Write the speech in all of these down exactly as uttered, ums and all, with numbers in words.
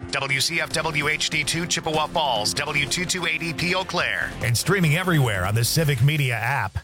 W C F W H D two Chippewa Falls, W two two eight E P Eau Claire. And streaming everywhere on the Civic Media app.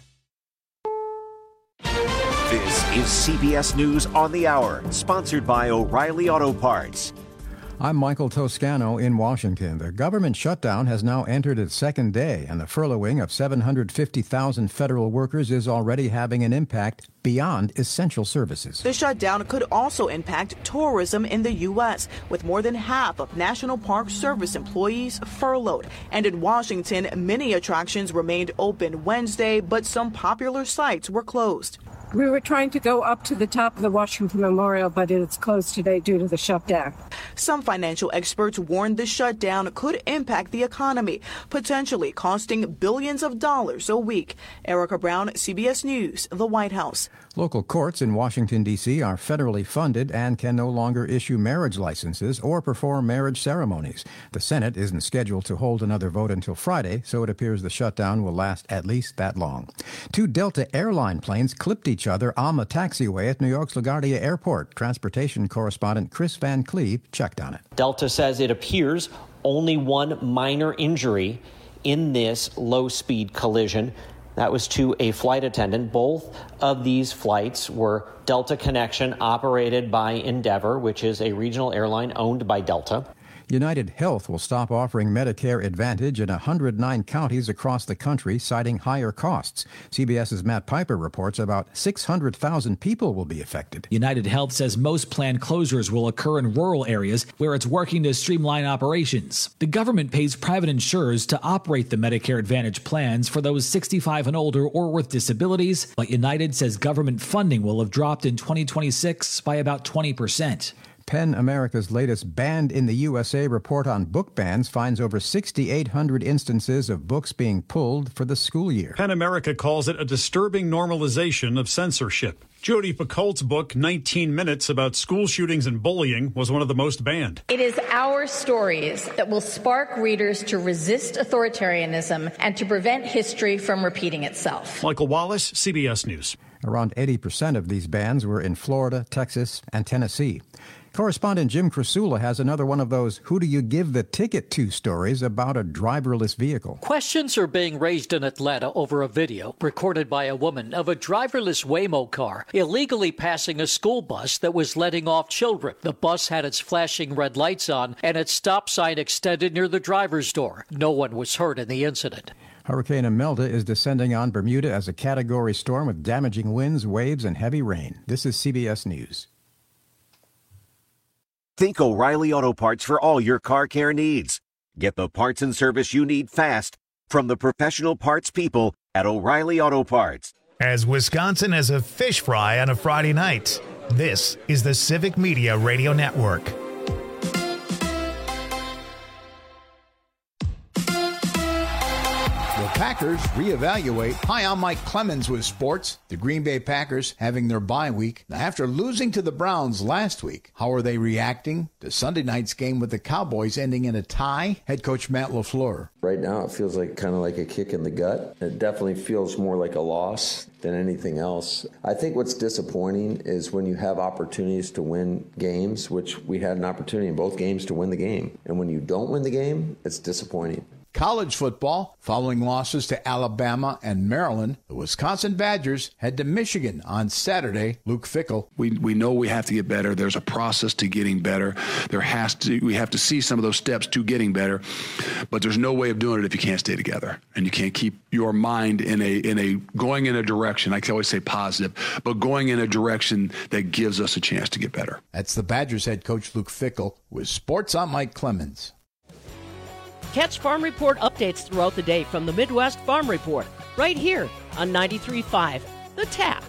This is C B S News on the Hour, sponsored by O'Reilly Auto Parts. I'm Michael Toscano in Washington. The government shutdown has now entered its second day, and the furloughing of seven hundred fifty thousand federal workers is already having an impact beyond essential services. The shutdown could also impact tourism in the U S, with more than half of National Park Service employees furloughed. And in Washington, many attractions remained open Wednesday, but some popular sites were closed. We were trying to go up to the top of the Washington Memorial, but it's closed today due to the shutdown. Some financial experts warned the shutdown could impact the economy, potentially costing billions of dollars a week. Erica Brown, C B S News, the White House. Local courts in Washington, D C are federally funded and can no longer issue marriage licenses or perform marriage ceremonies. The Senate isn't scheduled to hold another vote until Friday, so it appears the shutdown will last at least that long. Two Delta airline planes clipped each other on the taxiway at New York's LaGuardia Airport. Transportation correspondent Chris Van Cleve checked on it. Delta says it appears only one minor injury in this low-speed collision. That was to a flight attendant. Both of these flights were Delta Connection, operated by Endeavor, which is a regional airline owned by Delta. United Health will stop offering Medicare Advantage in one hundred nine counties across the country, citing higher costs. CBS's Matt Piper reports about six hundred thousand people will be affected. United Health says most planned closures will occur in rural areas where it's working to streamline operations. The government pays private insurers to operate the Medicare Advantage plans for those sixty-five and older or with disabilities, but United says government funding will have dropped in twenty twenty-six by about twenty percent. PEN America's latest Banned in the U S A report on book bans finds over six thousand eight hundred instances of books being pulled for the school year. PEN America calls it a disturbing normalization of censorship. Jodi Picoult's book, nineteen minutes, about school shootings and bullying, was one of the most banned. It is our stories that will spark readers to resist authoritarianism and to prevent history from repeating itself. Michael Wallace, C B S News. Around eighty percent of these bans were in Florida, Texas, and Tennessee. Correspondent Jim Krasula has another one of those who do you give the ticket to stories about a driverless vehicle. Questions are being raised in Atlanta over a video recorded by a woman of a driverless Waymo car illegally passing a school bus that was letting off children. The bus had its flashing red lights on and its stop sign extended near the driver's door. No one was hurt in the incident. Hurricane Imelda is descending on Bermuda as a category storm with damaging winds, waves, and heavy rain. This is C B S News. Think O'Reilly Auto Parts for all your car care needs. Get the parts and service you need fast from the professional parts people at O'Reilly Auto Parts. As Wisconsin as a fish fry on a Friday night, this is the Civic Media Radio Network. Packers reevaluate. Hi, I'm Mike Clemens with sports. The Green Bay Packers having their bye week. Now, after losing to the Browns last week, how are they reacting to Sunday night's game with the Cowboys ending in a tie? Head coach Matt LaFleur. Right now, it feels like kind of like a kick in the gut. It definitely feels more like a loss than anything else. I think what's disappointing is when you have opportunities to win games, which we had an opportunity in both games to win the game. And when you don't win the game, it's disappointing. College football, following losses to Alabama and Maryland, the Wisconsin Badgers head to Michigan on Saturday. Luke Fickell. We we know we have to get better. There's a process to getting better. There has to we have to see some of those steps to getting better. But there's no way of doing it if you can't stay together and you can't keep your mind in a in a going in a direction. I can always say positive, but going in a direction that gives us a chance to get better. That's the Badgers head coach Luke Fickell with sports. I'm Mike Clemens. Catch Farm Report updates throughout the day from the Midwest Farm Report, right here on ninety-three point five, The Tap.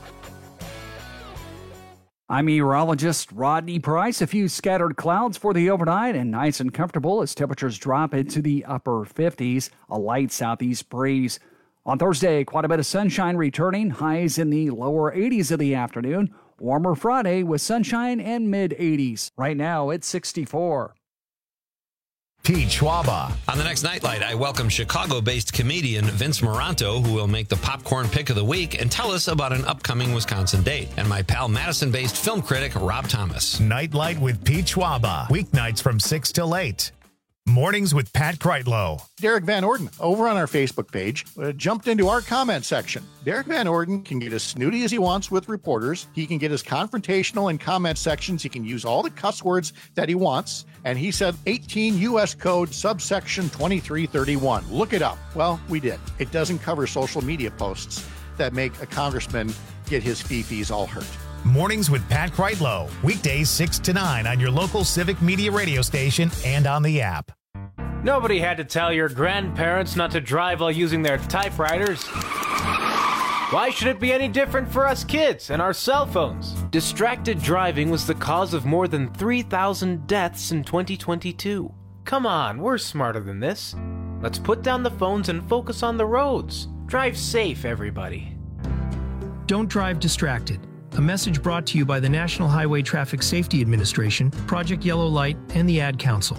I'm meteorologist Rodney Price. A few scattered clouds for the overnight and nice and comfortable as temperatures drop into the upper fifties. A light southeast breeze. On Thursday, quite a bit of sunshine returning. Highs in the lower eighties of the afternoon. Warmer Friday with sunshine and mid eighties. Right now, it's sixty-four. Pete Schwaba. On the next Nightlight, I welcome Chicago-based comedian Vince Moranto, who will make the popcorn pick of the week and tell us about an upcoming Wisconsin date. And my pal Madison-based film critic Rob Thomas. Nightlight with Pete Schwaba. Weeknights from six till eight. Mornings with Pat Kreitlow. Derek Van Orden, over on our Facebook page, uh, jumped into our comment section. Derek Van Orden can get as snooty as he wants with reporters. He can get as confrontational in comment sections. He can use all the cuss words that he wants. And he said eighteen U S Code subsection twenty-three thirty-one. Look it up. Well, we did. It doesn't cover social media posts that make a congressman get his fee-fees all hurt. Mornings with Pat Kreitlow. Weekdays six to nine on your local Civic Media radio station and on the app. Nobody had to tell your grandparents not to drive while using their typewriters. Why should it be any different for us kids and our cell phones? Distracted driving was the cause of more than three thousand deaths in twenty twenty-two. Come on, we're smarter than this. Let's put down the phones and focus on the roads. Drive safe, everybody. Don't drive distracted. A message brought to you by the National Highway Traffic Safety Administration, Project Yellow Light, and the Ad Council.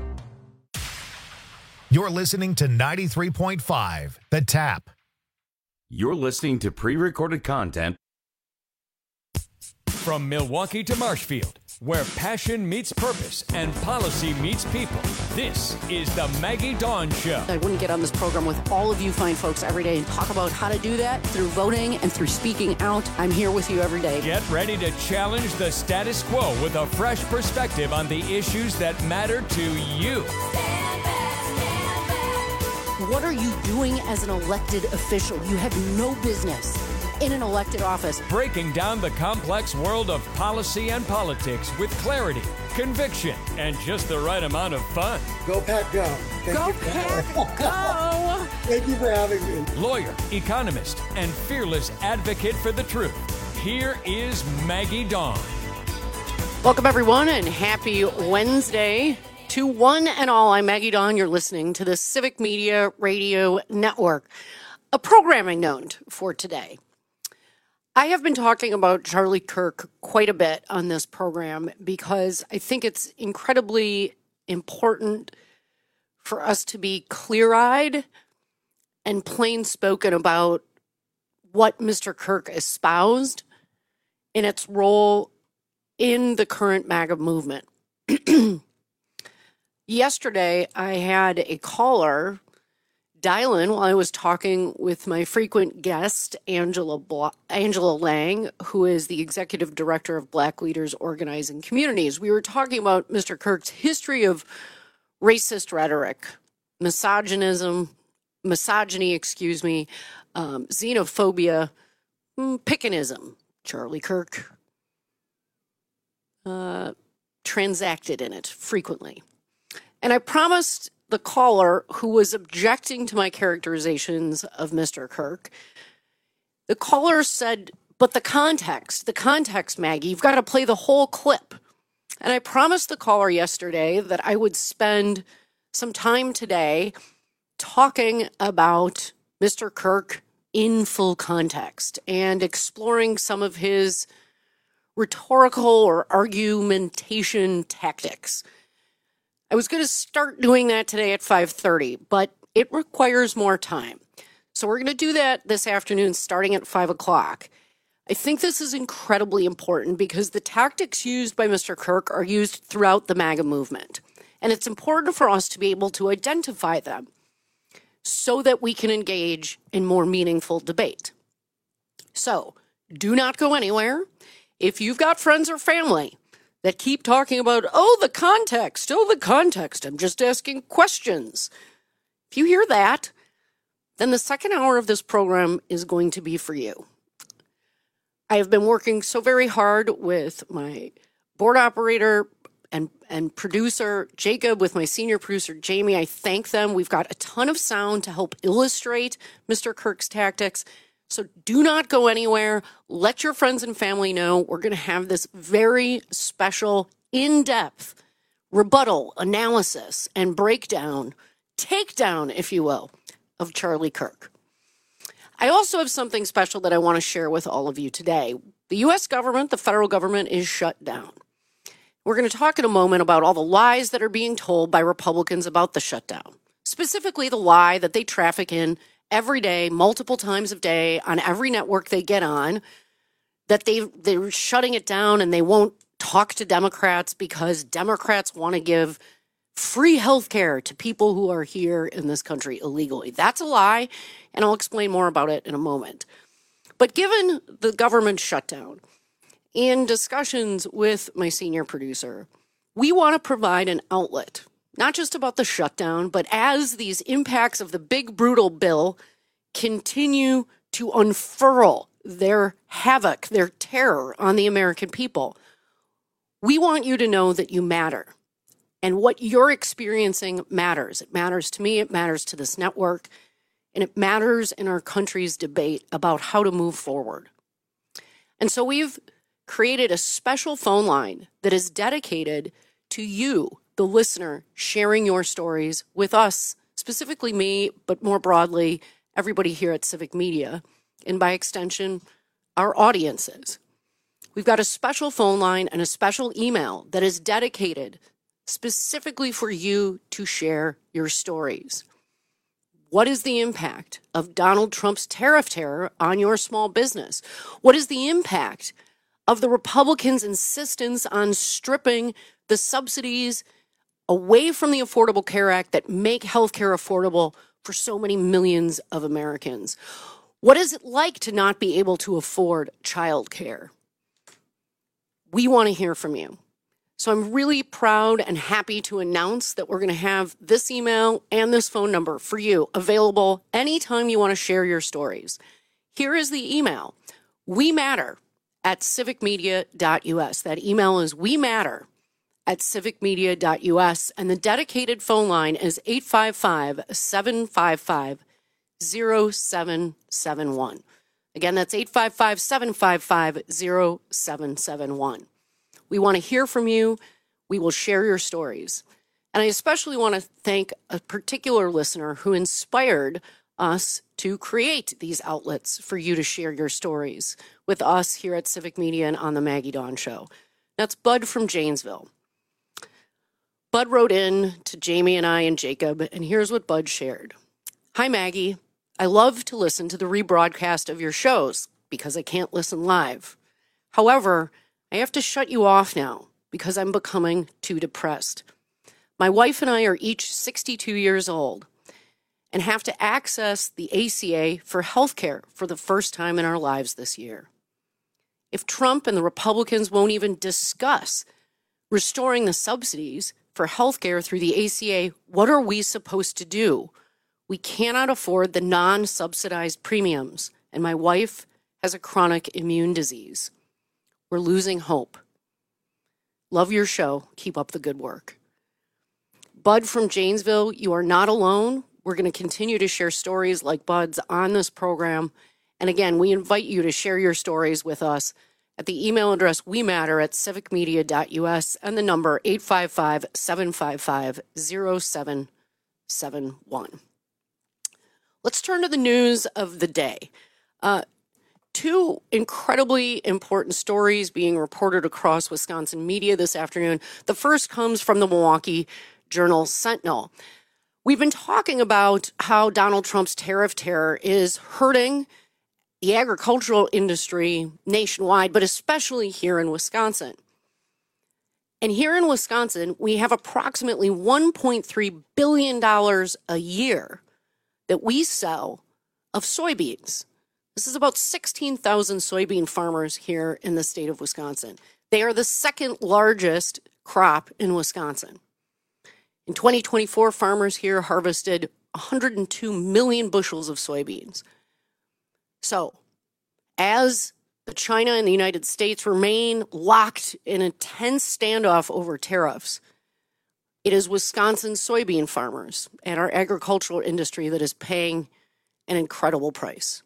You're listening to ninety-three point five, The Tap. You're listening to pre-recorded content. From Milwaukee to Marshfield, where passion meets purpose and policy meets people, this is the Maggie Dawn Show. I wouldn't get on this program with all of you fine folks every day and talk about how to do that through voting and through speaking out. I'm here with you every day. Get ready to challenge the status quo with a fresh perspective on the issues that matter to you. What are you doing as an elected official? You have no business in an elected office. Breaking down the complex world of policy and politics with clarity, conviction, and just the right amount of fun. Go Pack Go. Thank Go you. Pack Go. Thank you for having me. Lawyer, economist, and fearless advocate for the truth. Here is Maggie Dawn. Welcome, everyone, and happy Wednesday. To one and all, I'm Maggie Dawn. You're listening to the Civic Media Radio Network, a programming note for today. I have been talking about Charlie Kirk quite a bit on this program because I think it's incredibly important for us to be clear-eyed and plain-spoken about what Mister Kirk espoused in its role in the current MAGA movement. Yesterday, I had a caller dial in while I was talking with my frequent guest, Angela Bla- Angela Lang, who is the executive director of Black Leaders Organizing Communities. We were talking about Mister Kirk's history of racist rhetoric, misogynism, misogyny, excuse me, um, xenophobia, mm, pickenism. Charlie Kirk uh, transacted in it frequently. And I promised the caller who was objecting to my characterizations of Mister Kirk, the caller said, but the context, the context, Maggie, you've got to play the whole clip. And I promised the caller yesterday that I would spend some time today talking about Mister Kirk in full context and exploring some of his rhetorical or argumentation tactics. I was going to start doing that today at five thirty, but it requires more time. So we're going to do that this afternoon starting at five o'clock. I think this is incredibly important because the tactics used by Mister Kirk are used throughout the MAGA movement. And it's important for us to be able to identify them so that we can engage in more meaningful debate. So do not go anywhere. If you've got friends or family that keep talking about, oh, the context, oh, the context, I'm just asking questions. If you hear that, then the second hour of this program is going to be for you. I have been working so very hard with my board operator and, and producer, Jacob, with my senior producer, Jamie. I thank them. We've got a ton of sound to help illustrate Mister Kirk's tactics. So do not go anywhere. Let your friends and family know we're going to have this very special, in-depth rebuttal, analysis, and breakdown, takedown, if you will, of Charlie Kirk. I also have something special that I want to share with all of you today. The U S government, the federal government, is shut down. We're going to talk in a moment about all the lies that are being told by Republicans about the shutdown, specifically the lie that they traffic in every day, multiple times a day, on every network they get on, that they, they're shutting it down and they won't talk to Democrats because Democrats want to give free health care to people who are here in this country illegally. That's a lie, and I'll explain more about it in a moment. But given the government shutdown, in discussions with my senior producer, we want to provide an outlet, not just about the shutdown, but as these impacts of the big, brutal bill continue to unfurl their havoc, their terror on the American people. We want you to know that you matter. And what you're experiencing matters. It matters to me, it matters to this network, and it matters in our country's debate about how to move forward. And so we've created a special phone line that is dedicated to you, the listener, sharing your stories with us, specifically me, but more broadly, everybody here at Civic Media, and by extension, our audiences. We've got a special phone line and a special email that is dedicated specifically for you to share your stories. What is the impact of Donald Trump's tariff terror on your small business? What is the impact of the Republicans' insistence on stripping the subsidies away from the Affordable Care Act that make healthcare affordable for so many millions of Americans? What is it like to not be able to afford childcare? We want to hear from you. So I'm really proud and happy to announce that we're going to have this email and this phone number for you available anytime you want to share your stories. Here is the email, we matter at civic media dot u s. That email is we matter at civic media dot u s, and the dedicated phone line is eight five five, seven five five, zero seven seven one. Again, that's eight five five, seven five five, zero seven seven one. We want to hear from you. We will share your stories. And I especially want to thank a particular listener who inspired us to create these outlets for you to share your stories with us here at Civic Media and on the Maggie Dawn Show. That's Bud from Janesville. Bud wrote in to Jamie and I and Jacob, and here's what Bud shared. Hi, Maggie. I love to listen to the rebroadcast of your shows because I can't listen live. However, I have to shut you off now because I'm becoming too depressed. My wife and I are each sixty-two years old and have to access the A C A for health care for the first time in our lives this year. If Trump and the Republicans won't even discuss restoring the subsidies for health care through the A C A, what are we supposed to do? We cannot afford the non-subsidized premiums, and my wife has a chronic immune disease. We're losing hope. Love your show. Keep up the good work. Bud from Janesville, you are not alone. We're going to continue to share stories like Bud's on this program. And again, we invite you to share your stories with us at the email address we matter at civic media dot u s and the number eight five five, seven five five, zero seven seven one. Let's turn to the news of the day. Uh, Two incredibly important stories being reported across Wisconsin media this afternoon. The first comes from the Milwaukee Journal-Sentinel. We've been talking about how Donald Trump's tariff terror is hurting the agricultural industry nationwide, but especially here in Wisconsin. And here in Wisconsin, we have approximately one point three billion dollars a year that we sell of soybeans. This is about sixteen thousand soybean farmers here in the state of Wisconsin. They are the second largest crop in Wisconsin. In twenty twenty-four, farmers here harvested one hundred two million bushels of soybeans. So, as China and the United States remain locked in a tense standoff over tariffs, it is Wisconsin's soybean farmers and our agricultural industry that is paying an incredible price.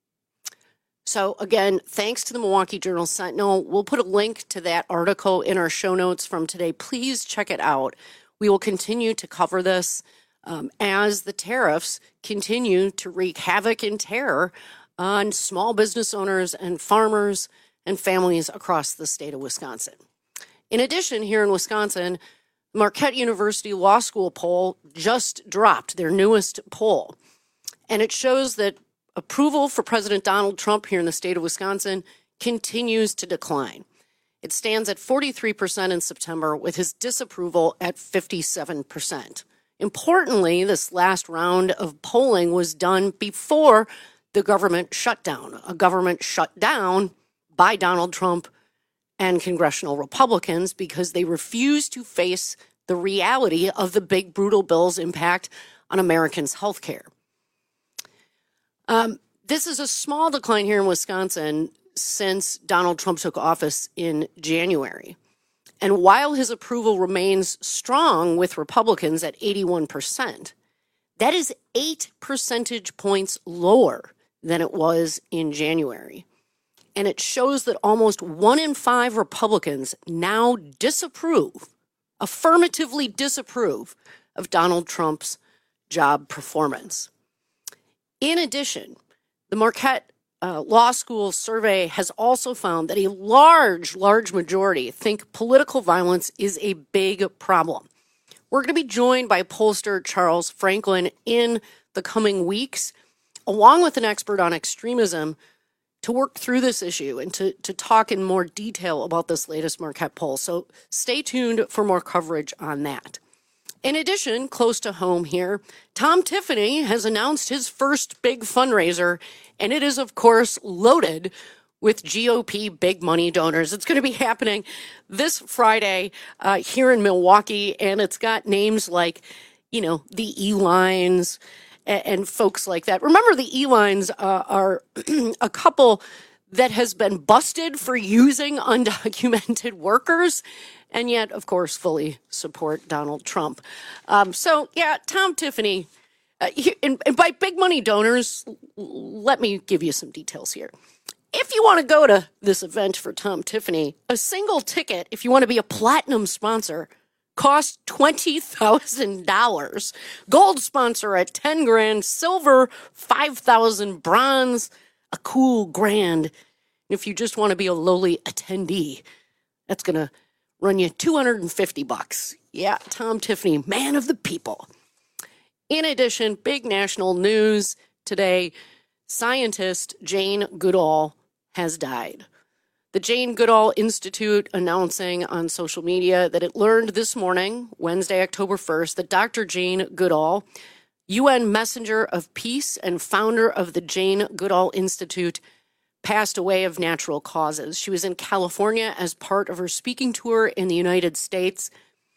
So again, thanks to the Milwaukee Journal-Sentinel, we'll put a link to that article in our show notes from today. Please check it out. We will continue to cover this um, as the tariffs continue to wreak havoc and terror on small business owners and farmers and families across the state of Wisconsin. In addition, here in Wisconsin, Marquette University Law School poll just dropped, their newest poll. And it shows that approval for President Donald Trump here in the state of Wisconsin continues to decline. It stands at forty-three percent in September, with his disapproval at fifty-seven percent. Importantly, this last round of polling was done before the government shutdown, a government shut down by Donald Trump and congressional Republicans because they refused to face the reality of the big, brutal bill's impact on Americans' health care. Um, this is a small decline here in Wisconsin since Donald Trump took office in January. And while his approval remains strong with Republicans at eighty-one percent, that is eight percentage points lower than it was in January. And it shows that almost one in five Republicans now disapprove, affirmatively disapprove of Donald Trump's job performance. In addition, the Marquette uh, Law School survey has also found that a large, large majority think political violence is a big problem. We're going to be joined by pollster Charles Franklin in the coming weeks, along with an expert on extremism, to work through this issue and to, to talk in more detail about this latest Marquette poll. So stay tuned for more coverage on that. In addition, close to home here, Tom Tiffany has announced his first big fundraiser, and it is, of course, loaded with G O P big money donors. It's going to be happening this Friday uh, here in Milwaukee, and it's got names like, you know, the E-Lines, and folks like that. Remember, the E-Lines uh, are a couple that has been busted for using undocumented workers, and yet, of course, fully support Donald Trump. Um, so, yeah, Tom Tiffany, uh, he, and, and by big money donors, let me give you some details here. If you want to go to this event for Tom Tiffany, a single ticket, if you want to be a platinum sponsor, costs twenty thousand dollars. Gold sponsor at ten grand, silver five thousand, bronze a cool grand. If you just want to be a lowly attendee, that's going to run you two hundred fifty bucks. Yeah, Tom Tiffany, man of the people. In addition, big national news today, scientist Jane Goodall has died. The Jane Goodall Institute announcing on social media that it learned this morning, Wednesday, October first, that Doctor Jane Goodall, U N Messenger of Peace and founder of the Jane Goodall Institute, passed away of natural causes. She was in California as part of her speaking tour in the United States.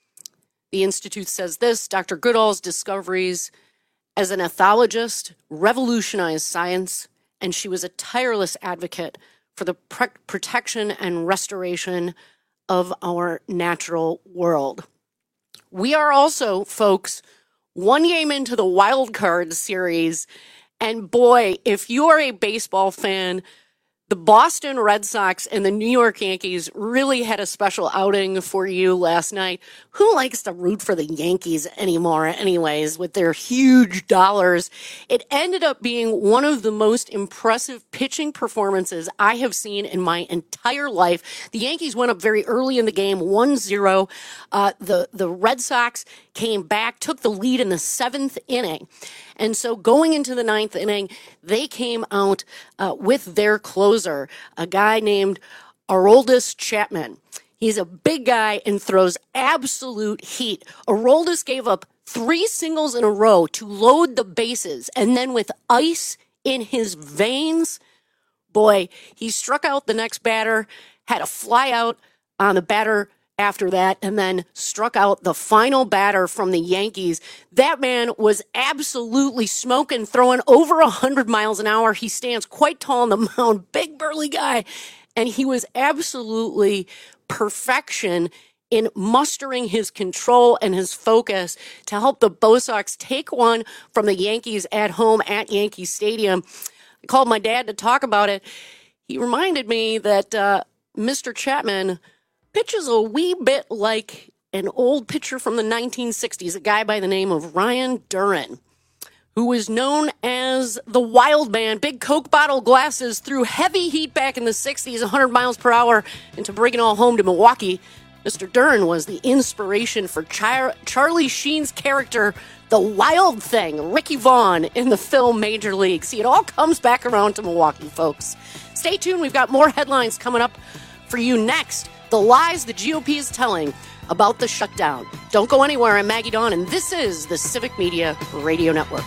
The Institute says this: Doctor Goodall's discoveries as an ethologist revolutionized science, and she was a tireless advocate for the pre- protection and restoration of our natural world. We are also, folks, one game into the wild card series, and boy, if you are a baseball fan, the Boston Red Sox and the New York Yankees really had a special outing for you last night. Who likes to root for the Yankees anymore anyways, with their huge dollars? It ended up being one of the most impressive pitching performances I have seen in my entire life. The Yankees went up very early in the game, one zero. Uh, the, the Red Sox came back, took the lead in the seventh inning. And so going into the ninth inning, they came out uh, with their closer, a guy named Aroldis Chapman. He's a big guy and throws absolute heat. Aroldis gave up three singles in a row to load the bases, and then with ice in his veins, boy, he struck out the next batter, had a fly out on the batter after that, and then struck out the final batter from the Yankees. That man was absolutely smoking, throwing over one hundred miles an hour. He stands quite tall on the mound, big burly guy, and he was absolutely perfection in mustering his control and his focus to help the Bo Sox take one from the Yankees at home at Yankee Stadium. I called my dad to talk about it. He reminded me that uh, Mister Chapman pitches a wee bit like an old pitcher from the nineteen sixties, a guy by the name of Ryan Duran, who was known as the Wild Man, big Coke bottle glasses, threw heavy heat back in the sixties, one hundred miles per hour, and to bring it all home to Milwaukee, Mister Dern was the inspiration for Char- Charlie Sheen's character, the Wild Thing, Ricky Vaughn, in the film Major League. See, it all comes back around to Milwaukee, folks. Stay tuned. We've got more headlines coming up for you next. The lies the G O P is telling about the shutdown. Don't go anywhere. I'm Maggie Dawn, and this is the Civic Media Radio Network.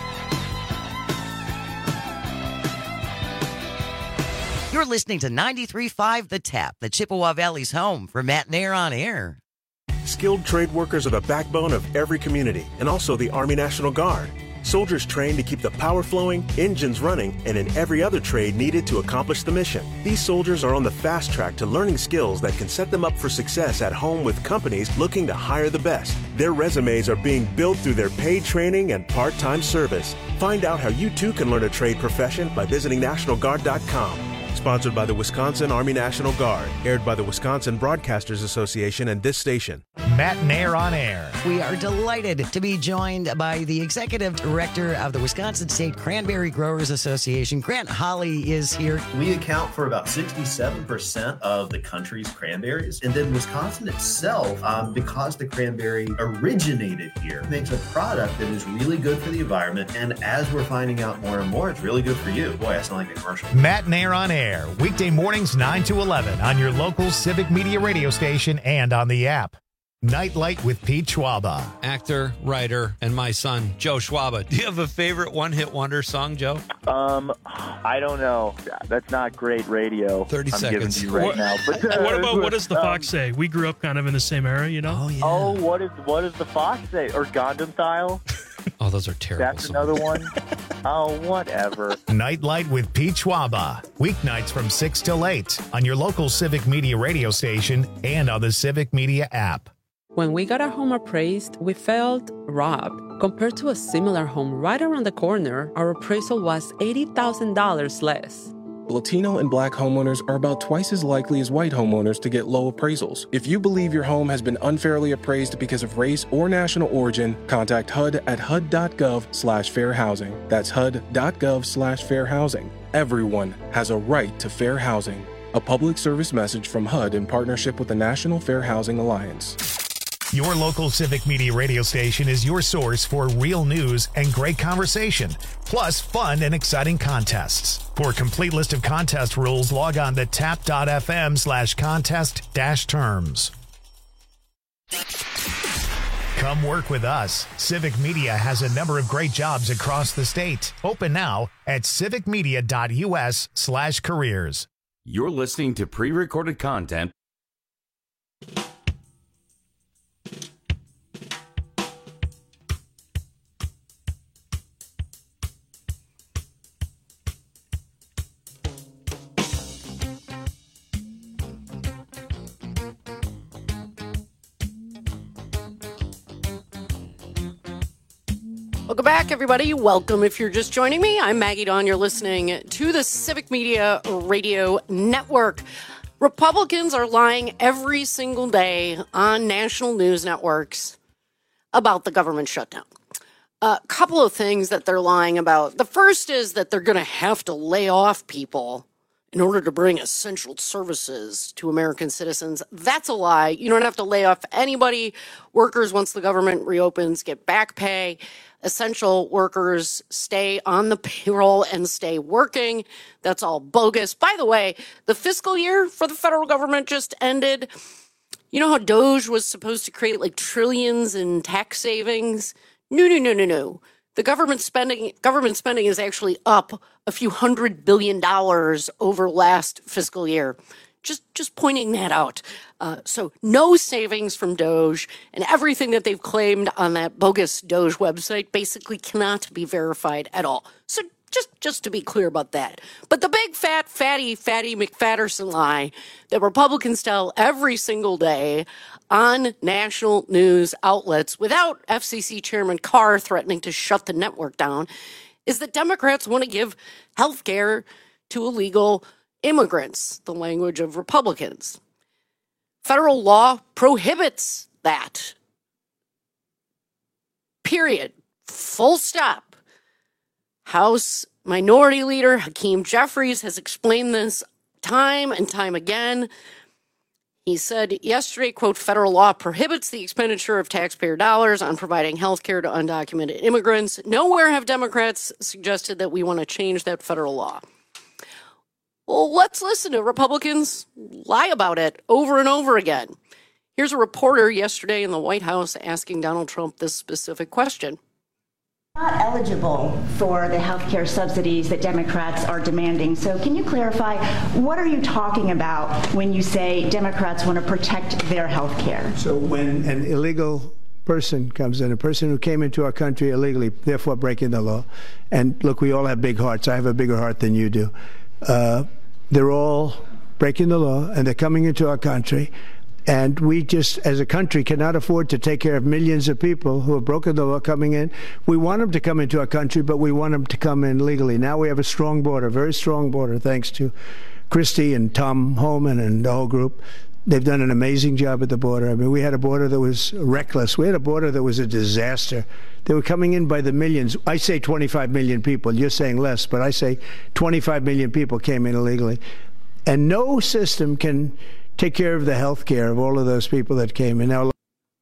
You're listening to ninety-three point five The Tap, the Chippewa Valley's home for Matt Nair on Air. Skilled trade workers are the backbone of every community, and also the Army National Guard. Soldiers trained to keep the power flowing, engines running, and in every other trade needed to accomplish the mission. These soldiers are on the fast track to learning skills that can set them up for success at home with companies looking to hire the best. Their resumes are being built through their paid training and part-time service. Find out how you too can learn a trade profession by visiting National Guard dot com. Sponsored by the Wisconsin Army National Guard. Aired by the Wisconsin Broadcasters Association and this station. Matt Nair on Air. We are delighted to be joined by the Executive Director of the Wisconsin State Cranberry Growers Association. Grant Holly is here. We account for about sixty-seven percent of the country's cranberries. And then Wisconsin itself, um, because the cranberry originated here, makes a product that is really good for the environment. And as we're finding out more and more, it's really good for you. Boy, I sound like a commercial. Matt Nair on Air. Weekday mornings nine to eleven on your local Civic Media radio station and on the app. Nightlight with Pete Schwaba. Actor, writer, and my son, Joe Schwaba. Do you have a favorite one-hit wonder song, Joe? Um, I don't know. That's not great radio. thirty I'm seconds. giving you right what, now. But, uh, what about what does the um, Fox say? We grew up kind of in the same era, you know? Oh, yeah. Oh, what is what does the Fox say? Or Gundam Style? Oh, those are terrible. That's songs. another one. Oh, whatever. Nightlight with Pete Schwaba. Weeknights from six till eight on your local Civic Media radio station and on the Civic Media app. When we got our home appraised, we felt robbed. Compared to a similar home right around the corner, our appraisal was eighty thousand dollars less. Latino and Black homeowners are about twice as likely as white homeowners to get low appraisals. If you believe your home has been unfairly appraised because of race or national origin, contact H U D at H U D dot gov slash fair housing. That's H U D dot gov slash fair housing. Everyone has a right to fair housing. A public service message from H U D in partnership with the National Fair Housing Alliance. Your local Civic Media radio station is your source for real news and great conversation, plus fun and exciting contests. For a complete list of contest rules, log on to tap.fm slash contest dash terms. Come work with us. Civic Media has a number of great jobs across the state. Open now at civicmedia.us slash careers. You're listening to pre-recorded content. Welcome back, everybody. Welcome if you're just joining me. I'm Maggie Dawn. You're listening to the Civic Media Radio Network. Republicans are lying every single day on national news networks about the government shutdown. A couple of things that they're lying about. The first is that they're going to have to lay off people in order to bring essential services to American citizens. That's a lie. You don't have to lay off anybody. Workers, once the government reopens, get back pay. Essential workers stay on the payroll and stay working. That's all bogus. By the way, the fiscal year for the federal government just ended. You know how Doge was supposed to create like trillions in tax savings? No, no, no, no, no. The government spending government spending is actually up a few hundred billion dollars over last fiscal year. Just just pointing that out. Uh, so no savings from Doge, and everything that they've claimed on that bogus Doge website basically cannot be verified at all. So just just to be clear about that. But the big fat fatty fatty McFatterson lie that Republicans tell every single day on national news outlets without F C C Chairman Carr threatening to shut the network down is that Democrats want to give health care to illegal immigrants, the language of Republicans. Federal law prohibits that. Period. Full stop. House Minority Leader Hakeem Jeffries has explained this time and time again. He said yesterday, quote, federal law prohibits the expenditure of taxpayer dollars on providing health care to undocumented immigrants. Nowhere have Democrats suggested that we want to change that federal law. Well, let's listen to Republicans lie about it over and over again. Here's a reporter yesterday in the White House asking Donald Trump this specific question. Not eligible for the health care subsidies that Democrats are demanding. So can you clarify, what are you talking about when you say Democrats want to protect their health care? So when an illegal person comes in, a person who came into our country illegally, therefore breaking the law, and look, we all have big hearts. I have a bigger heart than you do. Uh, they're all breaking the law, and they're coming into our country. And we just, as a country, cannot afford to take care of millions of people who have broken the law coming in. We want them to come into our country, but we want them to come in legally. Now we have a strong border, very strong border, thanks to Christie and Tom Homan and the whole group. They've done an amazing job at the border. I mean, we had a border that was reckless. We had a border that was a disaster. They were coming in by the millions. I say twenty-five million people. You're saying less, but I say twenty-five million people came in illegally. And no system can take care of the health care of all of those people that came in. Now,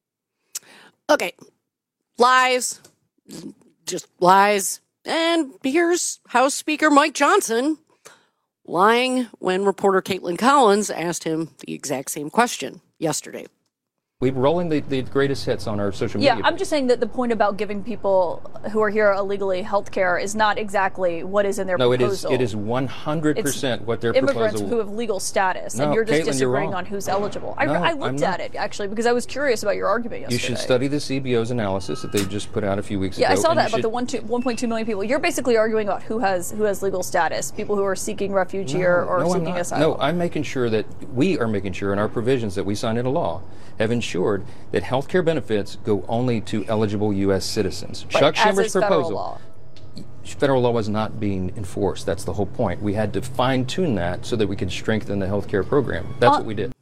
okay, lies, just lies. And here's House Speaker Mike Johnson lying when reporter Caitlin Collins asked him the exact same question yesterday. We're rolling the, the greatest hits on our social media. Yeah, I'm just saying that the point about giving people who are here illegally health care is not exactly what is in their no, proposal. No, it is it is one hundred percent what their immigrants proposal. who have legal status, no, and you're just Caitlin, disagreeing you're on who's eligible. I, no, I looked at it, actually, because I was curious about your argument yesterday. You should study the C B O's analysis that they just put out a few weeks yeah, ago. Yeah, I saw that about should... the one, two, one point two million people. You're basically arguing about who has who has legal status, people who are seeking refuge no, here or no, seeking asylum. No, I'm making sure that we are making sure in our provisions that we signed into law have ensured that health care benefits go only to eligible U S citizens. But Chuck as Schumer's is federal proposal. Law. Federal law was not being enforced. That's the whole point. We had to fine-tune that so that we could strengthen the health care program. That's uh, what we did.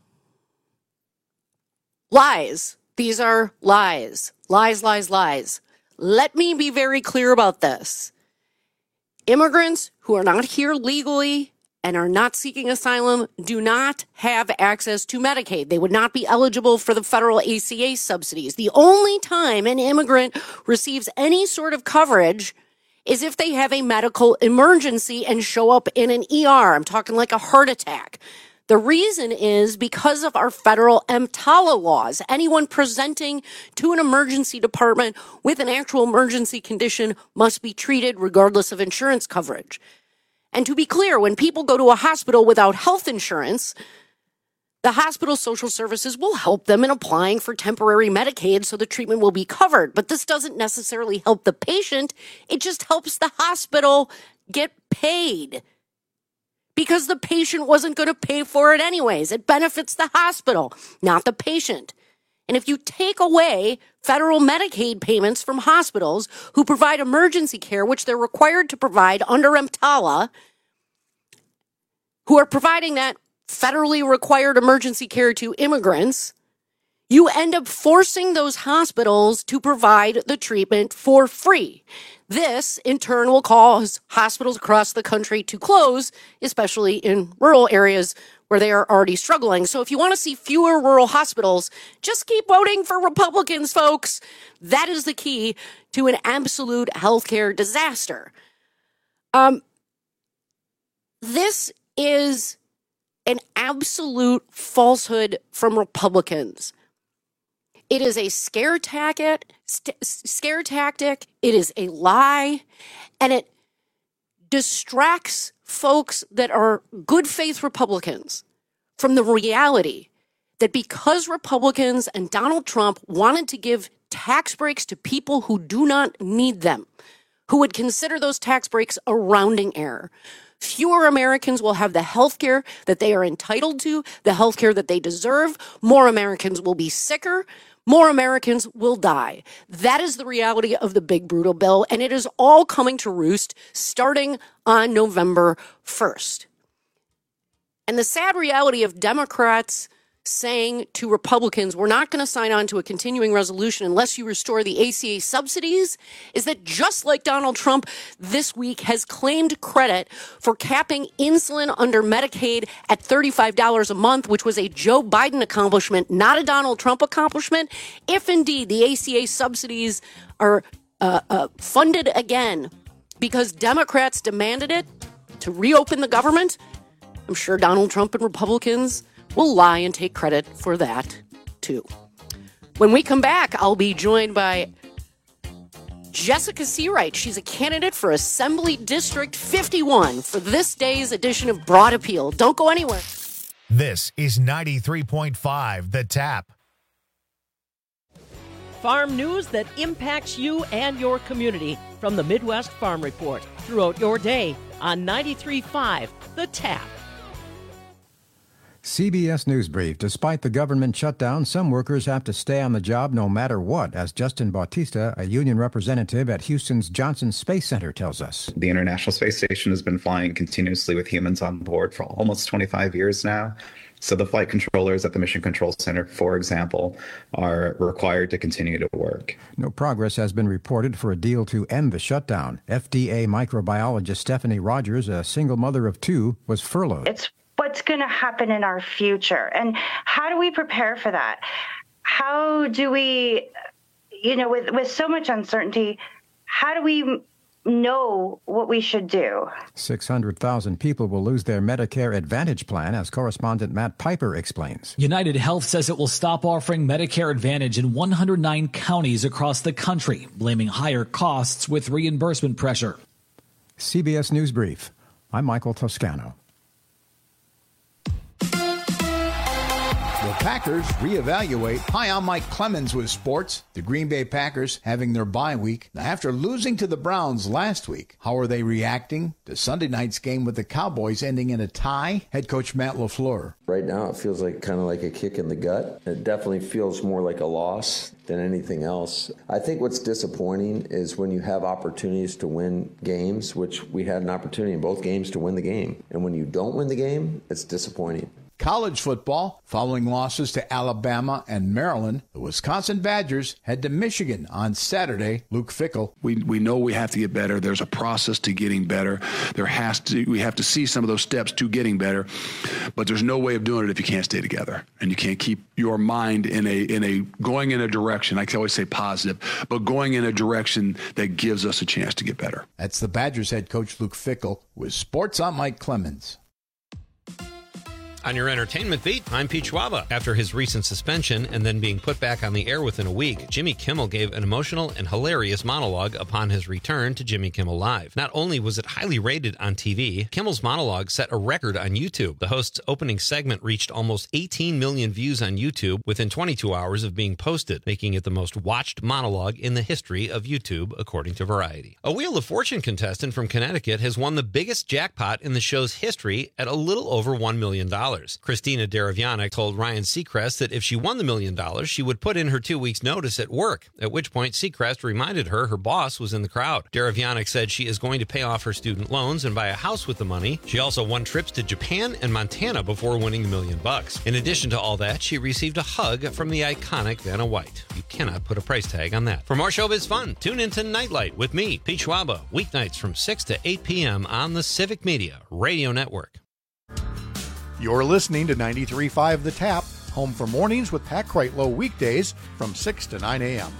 Lies. These are lies. Lies, lies, lies. Let me be very clear about this. Immigrants who are not here legally and are not seeking asylum do not have access to Medicaid. They would not be eligible for the federal A C A subsidies. The only time an immigrant receives any sort of coverage is if they have a medical emergency and show up in an E R. I'm talking like a heart attack. The reason is because of our federal EMTALA laws. Anyone presenting to an emergency department with an actual emergency condition must be treated regardless of insurance coverage. And to be clear, when people go to a hospital without health insurance, the hospital social services will help them in applying for temporary Medicaid so the treatment will be covered. But this doesn't necessarily help the patient. It just helps the hospital get paid because the patient wasn't going to pay for it anyways. It benefits the hospital, not the patient. And if you take away federal Medicaid payments from hospitals who provide emergency care, which they're required to provide under EMTALA, who are providing that federally required emergency care to immigrants, you end up forcing those hospitals to provide the treatment for free. This, in turn, will cause hospitals across the country to close, especially in rural areas where they are already struggling. So if you want to see fewer rural hospitals, just keep voting for Republicans, folks. That is the key to an absolute healthcare disaster. Um, this is an absolute falsehood from Republicans. It is a scare tactic, st- scare tactic. It is a lie, and it distracts folks that are good faith Republicans from the reality that because Republicans and Donald Trump wanted to give tax breaks to people who do not need them, who would consider those tax breaks a rounding error, fewer Americans will have the health care that they are entitled to, the health care that they deserve. More Americans will be sicker. More Americans will die. That is the reality of the big brutal bill, and it is all coming to roost starting on November first. And the sad reality of Democrats saying to Republicans, we're not going to sign on to a continuing resolution unless you restore the A C A subsidies, is that just like Donald Trump this week has claimed credit for capping insulin under Medicaid at thirty-five dollars a month, which was a Joe Biden accomplishment, not a Donald Trump accomplishment. If indeed the A C A subsidies are uh, uh, funded again because Democrats demanded it to reopen the government, I'm sure Donald Trump and Republicans will lie and take credit for that, too. When we come back, I'll be joined by Jessica Seawright. She's a candidate for Assembly District fifty-one for this day's edition of Broad Appeal. Don't go anywhere. This is ninety-three point five The Tap. Farm news that impacts you and your community from the Midwest Farm Report throughout your day on ninety-three point five The Tap. C B S News Brief. Despite the government shutdown, some workers have to stay on the job no matter what, as Justin Bautista, a union representative at Houston's Johnson Space Center, tells us. The International Space Station has been flying continuously with humans on board for almost twenty-five years now. So the flight controllers at the Mission Control Center, for example, are required to continue to work. No progress has been reported for a deal to end the shutdown. F D A microbiologist Stephanie Rogers, a single mother of two, was furloughed. It's what's going to happen in our future, and how do we prepare for that? How do we, you know, with, with so much uncertainty, how do we know what we should do? six hundred thousand people will lose their Medicare Advantage plan, as correspondent Matt Piper explains. United Health says it will stop offering Medicare Advantage in one hundred nine counties across the country, blaming higher costs with reimbursement pressure. C B S News Brief. I'm Michael Toscano. The Packers reevaluate. Hi, I'm Mike Clemens with sports. The Green Bay Packers having their bye week. Now, after losing to the Browns last week, how are they reacting to Sunday night's game with the Cowboys ending in a tie? Head coach Matt LaFleur. Right now, it feels like kind of like a kick in the gut. It definitely feels more like a loss than anything else. I think what's disappointing is when you have opportunities to win games, which we had an opportunity in both games to win the game. And when you don't win the game, it's disappointing. College football, following losses to Alabama and Maryland, the Wisconsin Badgers head to Michigan on Saturday. Luke Fickell. We we know we have to get better. There's a process to getting better. There has to we have to see some of those steps to getting better, but there's no way of doing it if you can't stay together and you can't keep your mind in a in a going in a direction. I can always say positive, but going in a direction that gives us a chance to get better. That's the Badgers head coach Luke Fickell. With sports, I'm Mike Clemens. On your entertainment beat, I'm Pete Schwaba. After his recent suspension and then being put back on the air within a week, Jimmy Kimmel gave an emotional and hilarious monologue upon his return to Jimmy Kimmel Live. Not only was it highly rated on T V, Kimmel's monologue set a record on YouTube. The host's opening segment reached almost eighteen million views on YouTube within twenty-two hours of being posted, making it the most watched monologue in the history of YouTube, according to Variety. A Wheel of Fortune contestant from Connecticut has won the biggest jackpot in the show's history at a little over one million dollars. Christina Daravianic told Ryan Seacrest that if she won the million dollars, she would put in her two weeks' notice at work, at which point Seacrest reminded her her boss was in the crowd. Daravianic said she is going to pay off her student loans and buy a house with the money. She also won trips to Japan and Montana before winning a million bucks. In addition to all that, she received a hug from the iconic Vanna White. You cannot put a price tag on that. For more showbiz fun, tune into Nightlight with me, Pete Schwaba, weeknights from six to eight p.m. on the Civic Media Radio Network. You're listening to ninety-three point five The Tap, home for mornings with Pat Kreitlow weekdays from six to nine a.m.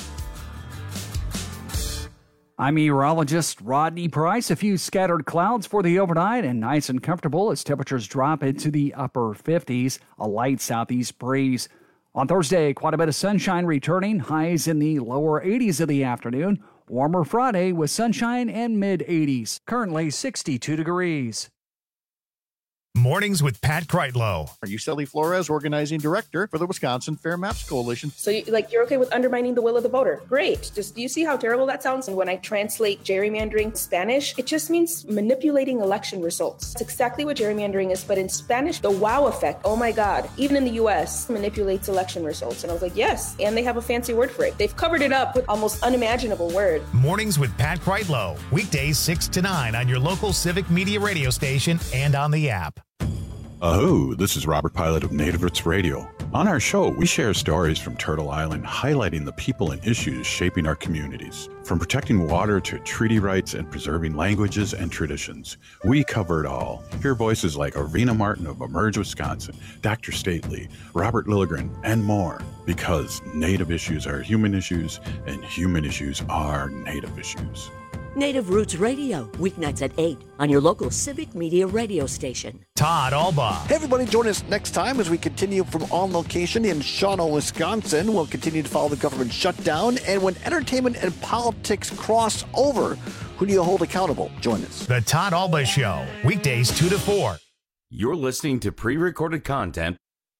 I'm meteorologist Rodney Price. A few scattered clouds for the overnight and nice and comfortable as temperatures drop into the upper fifties. A light southeast breeze. On Thursday, quite a bit of sunshine returning. Highs in the lower eighties of the afternoon. Warmer Friday with sunshine and mid eighties. Currently sixty-two degrees. Mornings with Pat Kreitlow. Are you Sally Flores, organizing director for the Wisconsin Fair Maps Coalition? So, you, like, you're okay with undermining the will of the voter? Great. Just, do you see how terrible that sounds? And when I translate gerrymandering Spanish, it just means manipulating election results. It's exactly what gerrymandering is, but in Spanish, the wow effect. Oh my God. Even in the U S, manipulates election results. And I was like, yes. And they have a fancy word for it. They've covered it up with almost unimaginable word. Mornings with Pat Kreitlow. Weekdays six to nine on your local Civic Media radio station and on the app. Aho, this is Robert Pilot of Native Roots Radio. On our show, we share stories from Turtle Island highlighting the people and issues shaping our communities. From protecting water to treaty rights and preserving languages and traditions, we cover it all. Hear voices like Arena Martin of Emerge, Wisconsin, Doctor Stately, Robert Lilligren, and more. Because Native issues are human issues, and human issues are Native issues. Native Roots Radio, weeknights at eight on your local Civic Media radio station. Todd Albaugh. Hey, everybody, join us next time as we continue from on location in Shawano, Wisconsin. We'll continue to follow the government shutdown. And when entertainment and politics cross over, who do you hold accountable? Join us. The Todd Albaugh Show, weekdays two to four. You're listening to pre-recorded content.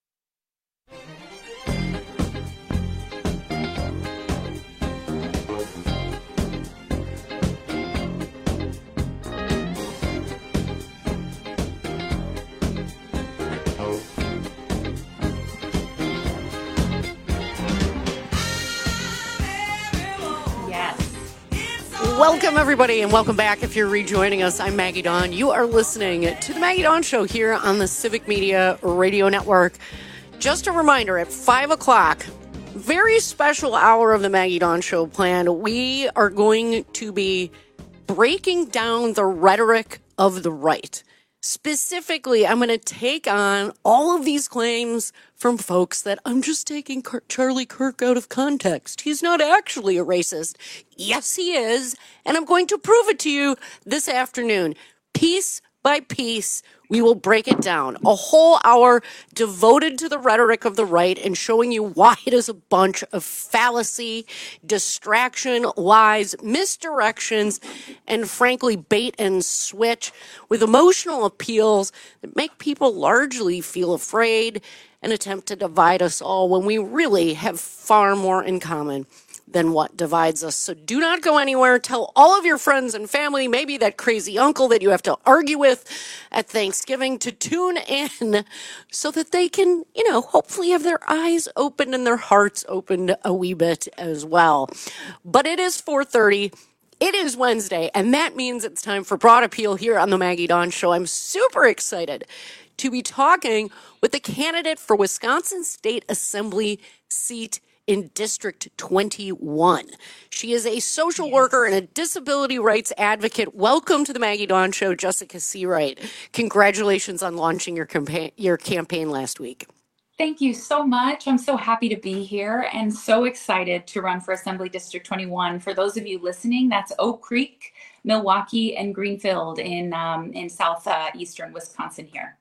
Welcome, everybody, and welcome back. If you're rejoining us, I'm Maggie Dawn. You are listening to The Maggie Dawn Show here on the Civic Media Radio Network. Just a reminder, at five o'clock, very special hour of The Maggie Dawn Show planned. We are going to be breaking down the rhetoric of the right. Specifically, I'm going to take on all of these claims from folks that I'm just taking Charlie Kirk out of context. He's not actually a racist. Yes, he is. And I'm going to prove it to you this afternoon. Piece by piece, we will break it down. A whole hour devoted to the rhetoric of the right and showing you why it is a bunch of fallacy, distraction, lies, misdirections, and frankly, bait and switch with emotional appeals that make people largely feel afraid and attempt to divide us all when we really have far more in common than what divides us. So do not go anywhere. Tell all of your friends and family, maybe that crazy uncle that you have to argue with at Thanksgiving, to tune in so that they can, you know, hopefully have their eyes opened and their hearts opened a wee bit as well. But it is four thirty. It is Wednesday, and that means it's time for Broad Appeal here on the Maggie Dawn Show. I'm super excited to be talking with the candidate for Wisconsin State Assembly seat in District twenty-one. She is a social yes. worker and a disability rights advocate. Welcome to the Maggie Dawn Show, Jessica Seawright. Congratulations on launching your campaign, your campaign last week. Thank you so much. I'm so happy to be here and so excited to run for Assembly District twenty-one. For those of you listening, that's Oak Creek, Milwaukee, and Greenfield in um, in southeastern uh, Wisconsin here.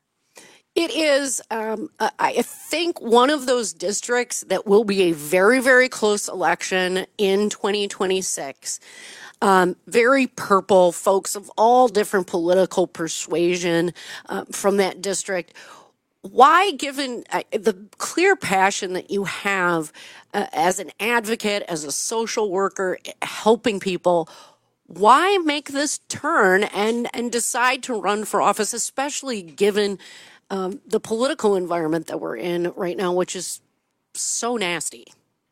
It is, um, I think, one of those districts that will be a very, very close election in twenty twenty-six. Um, very purple, folks of all different political persuasion uh, from that district. Why, given uh, the clear passion that you have uh, as an advocate, as a social worker, helping people, why make this turn and, and decide to run for office, especially given Um, the political environment that we're in right now, which is so nasty?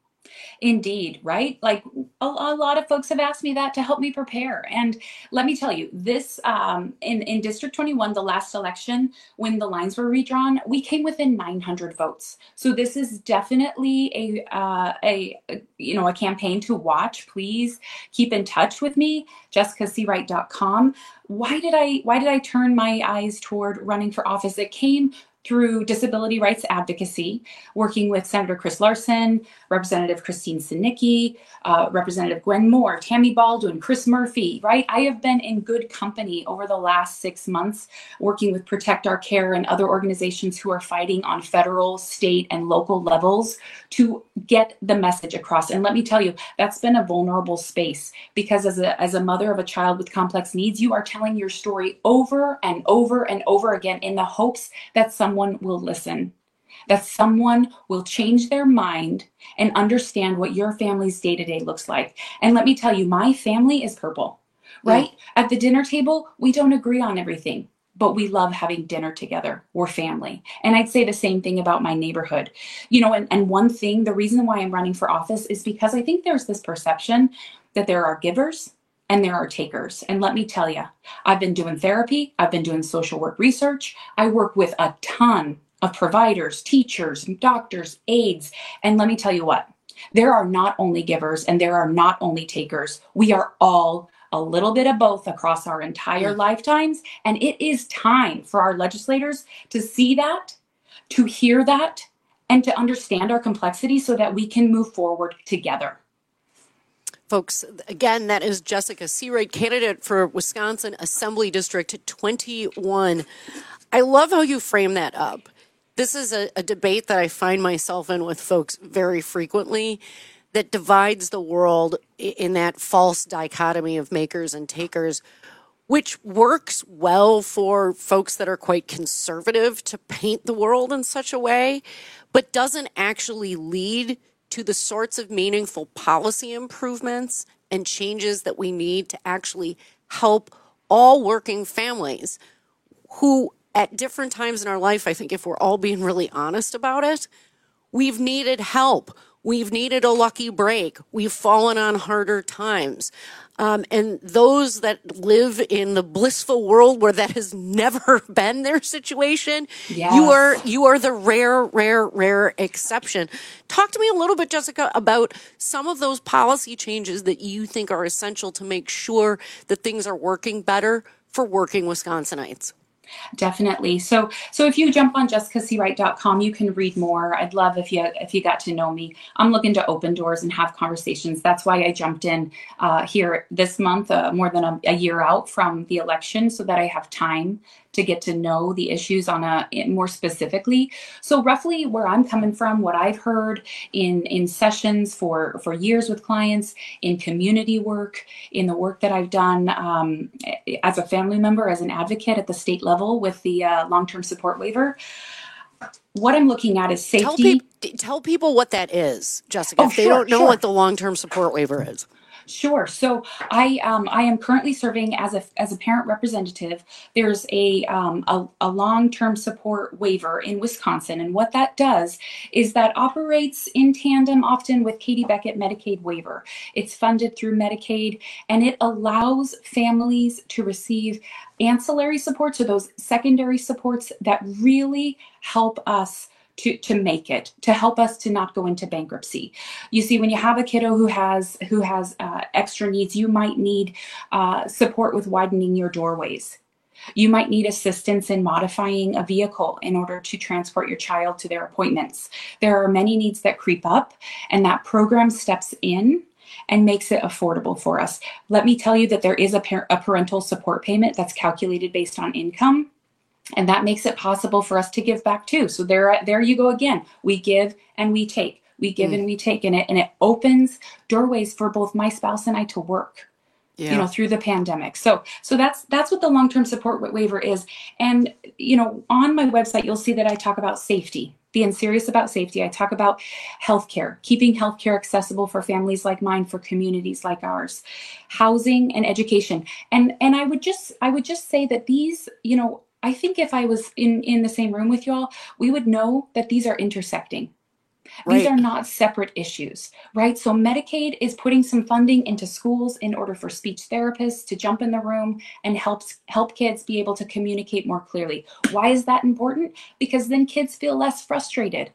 Indeed, right? Like a, a lot of folks have asked me that to help me prepare. And let me tell you, this um, in, in District twenty-one, the last election, when the lines were redrawn, we came within nine hundred votes. So this is definitely a, uh, a, a you know, a campaign to watch. Please keep in touch with me, jessica seawright dot com. Why did I, why did I turn my eyes toward running for office? It came through disability rights advocacy, working with Senator Chris Larson, Representative Christine Sinicki, uh, Representative Gwen Moore, Tammy Baldwin, Chris Murphy, right? I have been in good company over the last six months working with Protect Our Care and other organizations who are fighting on federal, state, and local levels to get the message across. And let me tell you, that's been a vulnerable space because as a, as a mother of a child with complex needs, you are telling your story over and over and over again in the hopes that someone will listen, that someone will change their mind and understand what your family's day-to-day looks like. And let me tell you, my family is purple, right? Yeah. At the dinner table, we don't agree on everything, but we love having dinner together. We're family. And I'd say the same thing about my neighborhood. You know, and, and one thing, the reason why I'm running for office is because I think there's this perception that there are givers and there are takers. And let me tell you, I've been doing therapy. I've been doing social work research. I work with a ton of providers, teachers, doctors, aides. And let me tell you what, there are not only givers and there are not only takers. We are all a little bit of both across our entire lifetimes. And it is time for our legislators to see that, to hear that, and to understand our complexity so that we can move forward together. Folks, again, that is Jessica Seawright, candidate for Wisconsin Assembly District twenty-one. I love how you frame that up. This is a, a debate that I find myself in with folks very frequently that divides the world in that false dichotomy of makers and takers, which works well for folks that are quite conservative to paint the world in such a way, but doesn't actually lead to the sorts of meaningful policy improvements and changes that we need to actually help all working families who at different times in our life, I think if we're all being really honest about it, we've needed help. We've needed a lucky break. We've fallen on harder times. Um, and those that live in the blissful world where that has never been their situation, yes. you are you are the rare, rare, rare exception. Talk to me a little bit, Jessica, about some of those policy changes that you think are essential to make sure that things are working better for working Wisconsinites. Definitely. So, so if you jump on jessica seawright dot com, you can read more. I'd love if you if you got to know me. I'm looking to open doors and have conversations. That's why I jumped in uh, here this month, uh, more than a, a year out from the election, so that I have time to get to know the issues on a more specifically. So roughly where I'm coming from, what I've heard in, in sessions for, for years with clients, in community work, in the work that I've done um, as a family member, as an advocate at the state level with the uh, long-term support waiver, what I'm looking at is safety. Tell, pe- tell people what that is, Jessica, oh, if they sure, don't know sure. what the long-term support waiver is. Sure. So I um, I am currently serving as a as a parent representative. There's a um, a, a long-term support waiver in Wisconsin, and what that does is that operates in tandem often with Katie Beckett Medicaid waiver. It's funded through Medicaid, and it allows families to receive ancillary supports, or those secondary supports that really help us to, to make it, to help us to not go into bankruptcy. You see, when you have a kiddo who has who has uh, extra needs, you might need uh, support with widening your doorways. You might need assistance in modifying a vehicle in order to transport your child to their appointments. There are many needs that creep up, and that program steps in and makes it affordable for us. Let me tell you that there is a, par- a parental support payment that's calculated based on income. And that makes it possible for us to give back too. So there, there you go again. We give and we take. We give mm. and we take, and it and it opens doorways for both my spouse and I to work. Yeah. You know, through the pandemic. So, so that's that's what the long-term support waiver is. And you know, on my website, you'll see that I talk about safety, being serious about safety. I talk about healthcare, keeping healthcare accessible for families like mine, for communities like ours, housing and education. And and I would just I would just say that these, you know. I think if I was in, in the same room with y'all, we would know that these are intersecting. These right. are not separate issues, right? So Medicaid is putting some funding into schools in order for speech therapists to jump in the room and helps help kids be able to communicate more clearly. Why is that important? Because then kids feel less frustrated.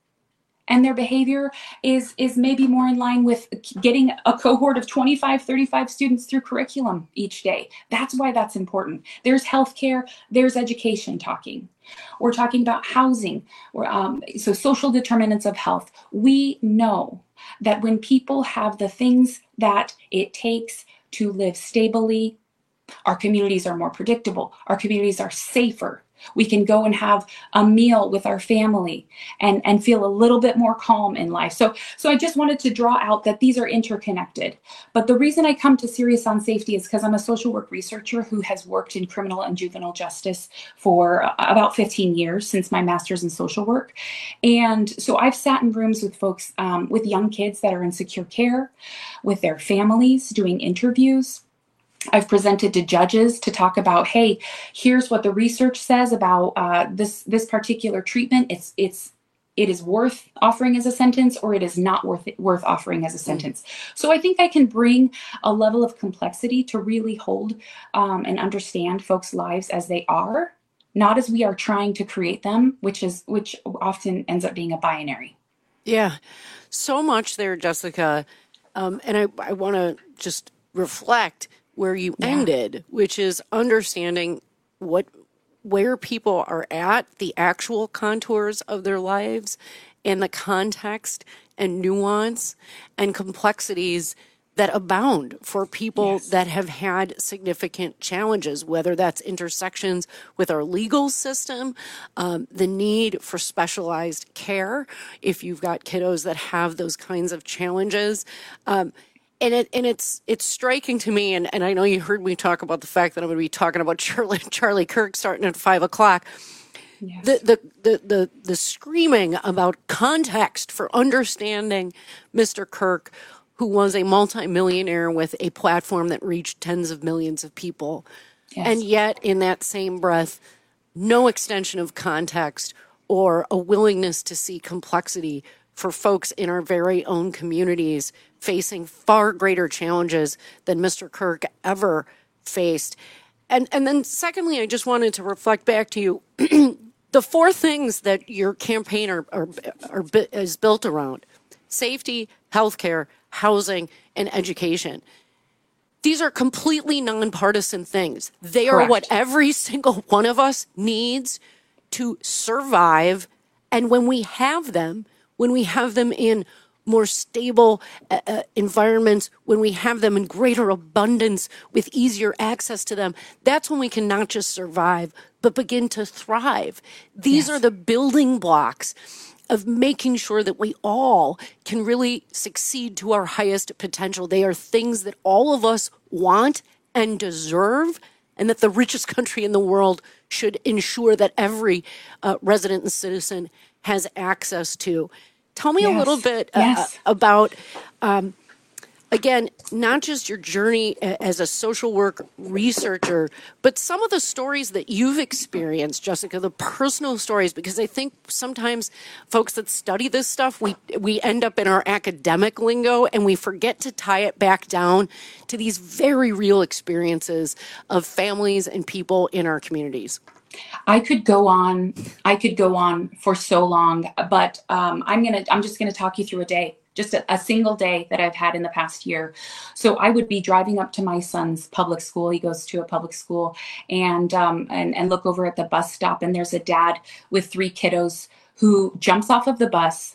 And their behavior is is maybe more in line with getting a cohort of twenty-five, thirty-five students through curriculum each day. That's why that's important. There's healthcare, there's education talking. We're talking about housing, or, um, so social determinants of health. We know that when people have the things that it takes to live stably, our communities are more predictable, our communities are safer. We can go and have a meal with our family and, and feel a little bit more calm in life. So, so I just wanted to draw out that these are interconnected. But the reason I come to Serious on Safety is because I'm a social work researcher who has worked in criminal and juvenile justice for about fifteen years, since my master's in social work. And so I've sat in rooms with folks, um, with young kids that are in secure care, with their families, doing interviews. I've presented to judges to talk about, hey, here's what the research says about uh, this this particular treatment. It's it's it is worth offering as a sentence or it is not worth it, worth offering as a sentence. So I think I can bring a level of complexity to really hold um, and understand folks' lives as they are, not as we are trying to create them, which is which often ends up being a binary. Yeah, so much there, Jessica. Um, and I, I want to just reflect where you yeah. ended, which is understanding what where people are at, the actual contours of their lives, and the context and nuance and complexities that abound for people yes. that have had significant challenges, whether that's intersections with our legal system, um, the need for specialized care if you've got kiddos that have those kinds of challenges. Um, And it and it's it's striking to me, and, and I know you heard me talk about the fact that I'm going to be talking about Charlie, Charlie Kirk starting at five o'clock. Yes. The, the the the the screaming about context for understanding Mister Kirk, who was a multimillionaire with a platform that reached tens of millions of people, yes. and yet in that same breath, no extension of context or a willingness to see complexity for folks in our very own communities facing far greater challenges than Mister Kirk ever faced. And and then secondly, I just wanted to reflect back to you the four things that your campaign are, are, are is built around: safety, healthcare, housing, and education. These are completely nonpartisan things. They Correct. Are what every single one of us needs to survive. And when we have them, when we have them in more stable uh, uh, environments, when we have them in greater abundance with easier access to them, that's when we can not just survive, but begin to thrive. These yes. are the building blocks of making sure that we all can really succeed to our highest potential. They are things that all of us want and deserve, and that the richest country in the world should ensure that every uh, resident and citizen has access to. Tell me yes. a little bit uh, yes. about, um, again, not just your journey as a social work researcher, but some of the stories that you've experienced, Jessica, the personal stories, because I think sometimes folks that study this stuff, we we end up in our academic lingo and we forget to tie it back down to these very real experiences of families and people in our communities. I could go on. I could go on for so long, but um, I'm gonna. I'm just gonna talk you through a day, just a, a single day that I've had in the past year. So I would be driving up to my son's public school. He goes to a public school, and um, and and look over at the bus stop, and there's a dad with three kiddos who jumps off of the bus,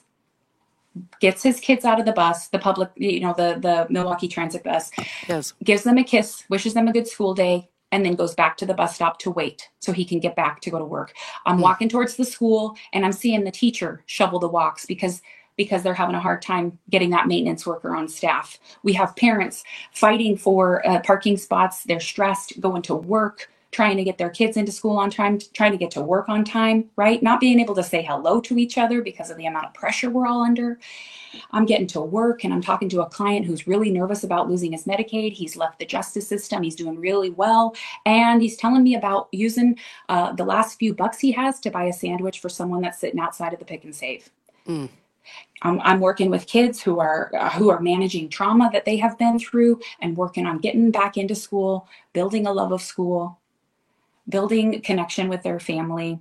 gets his kids out of the bus, the public, you know, the the Milwaukee Transit bus, yes, gives them a kiss, wishes them a good school day, and then goes back to the bus stop to wait so he can get back to go to work. I'm mm. walking towards the school and I'm seeing the teacher shovel the walks because because they're having a hard time getting that maintenance worker on staff. We have parents fighting for uh, parking spots. They're stressed, going to work, trying to get their kids into school on time, trying to get to work on time, right? Not being able to say hello to each other because of the amount of pressure we're all under. I'm getting to work and I'm talking to a client who's really nervous about losing his Medicaid. He's left the justice system. He's doing really well. And he's telling me about using uh, the last few bucks he has to buy a sandwich for someone that's sitting outside of the Pick and Save. Mm. I'm, I'm working with kids who are uh, who are managing trauma that they have been through and working on getting back into school, building a love of school, building connection with their family.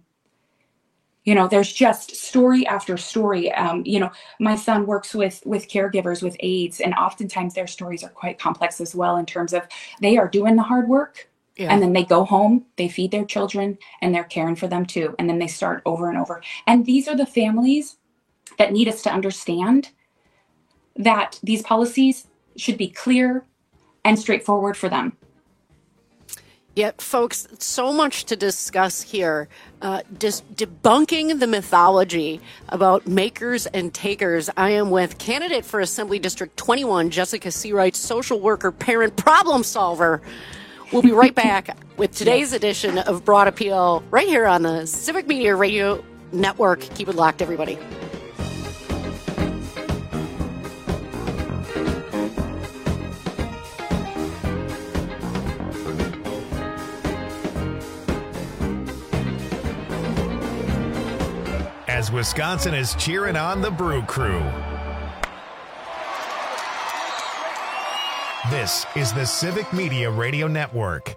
You know, there's just story after story. Um, you know, my son works with with caregivers with AIDS, and oftentimes their stories are quite complex as well in terms of they are doing the hard work, yeah. and then they go home, they feed their children, and they're caring for them too. And then they start over and over. And these are the families that need us to understand that these policies should be clear and straightforward for them. Yet, folks, so much to discuss here. Uh, dis- debunking the mythology about makers and takers. I am with candidate for Assembly District twenty-one, Jessica Seawright, social worker, parent, problem solver. We'll be right back with today's edition of Broad Appeal right here on the Civic Media Radio Network. Keep it locked, everybody. As as Wisconsin is cheering on the Brew Crew. This is the Civic Media Radio Network.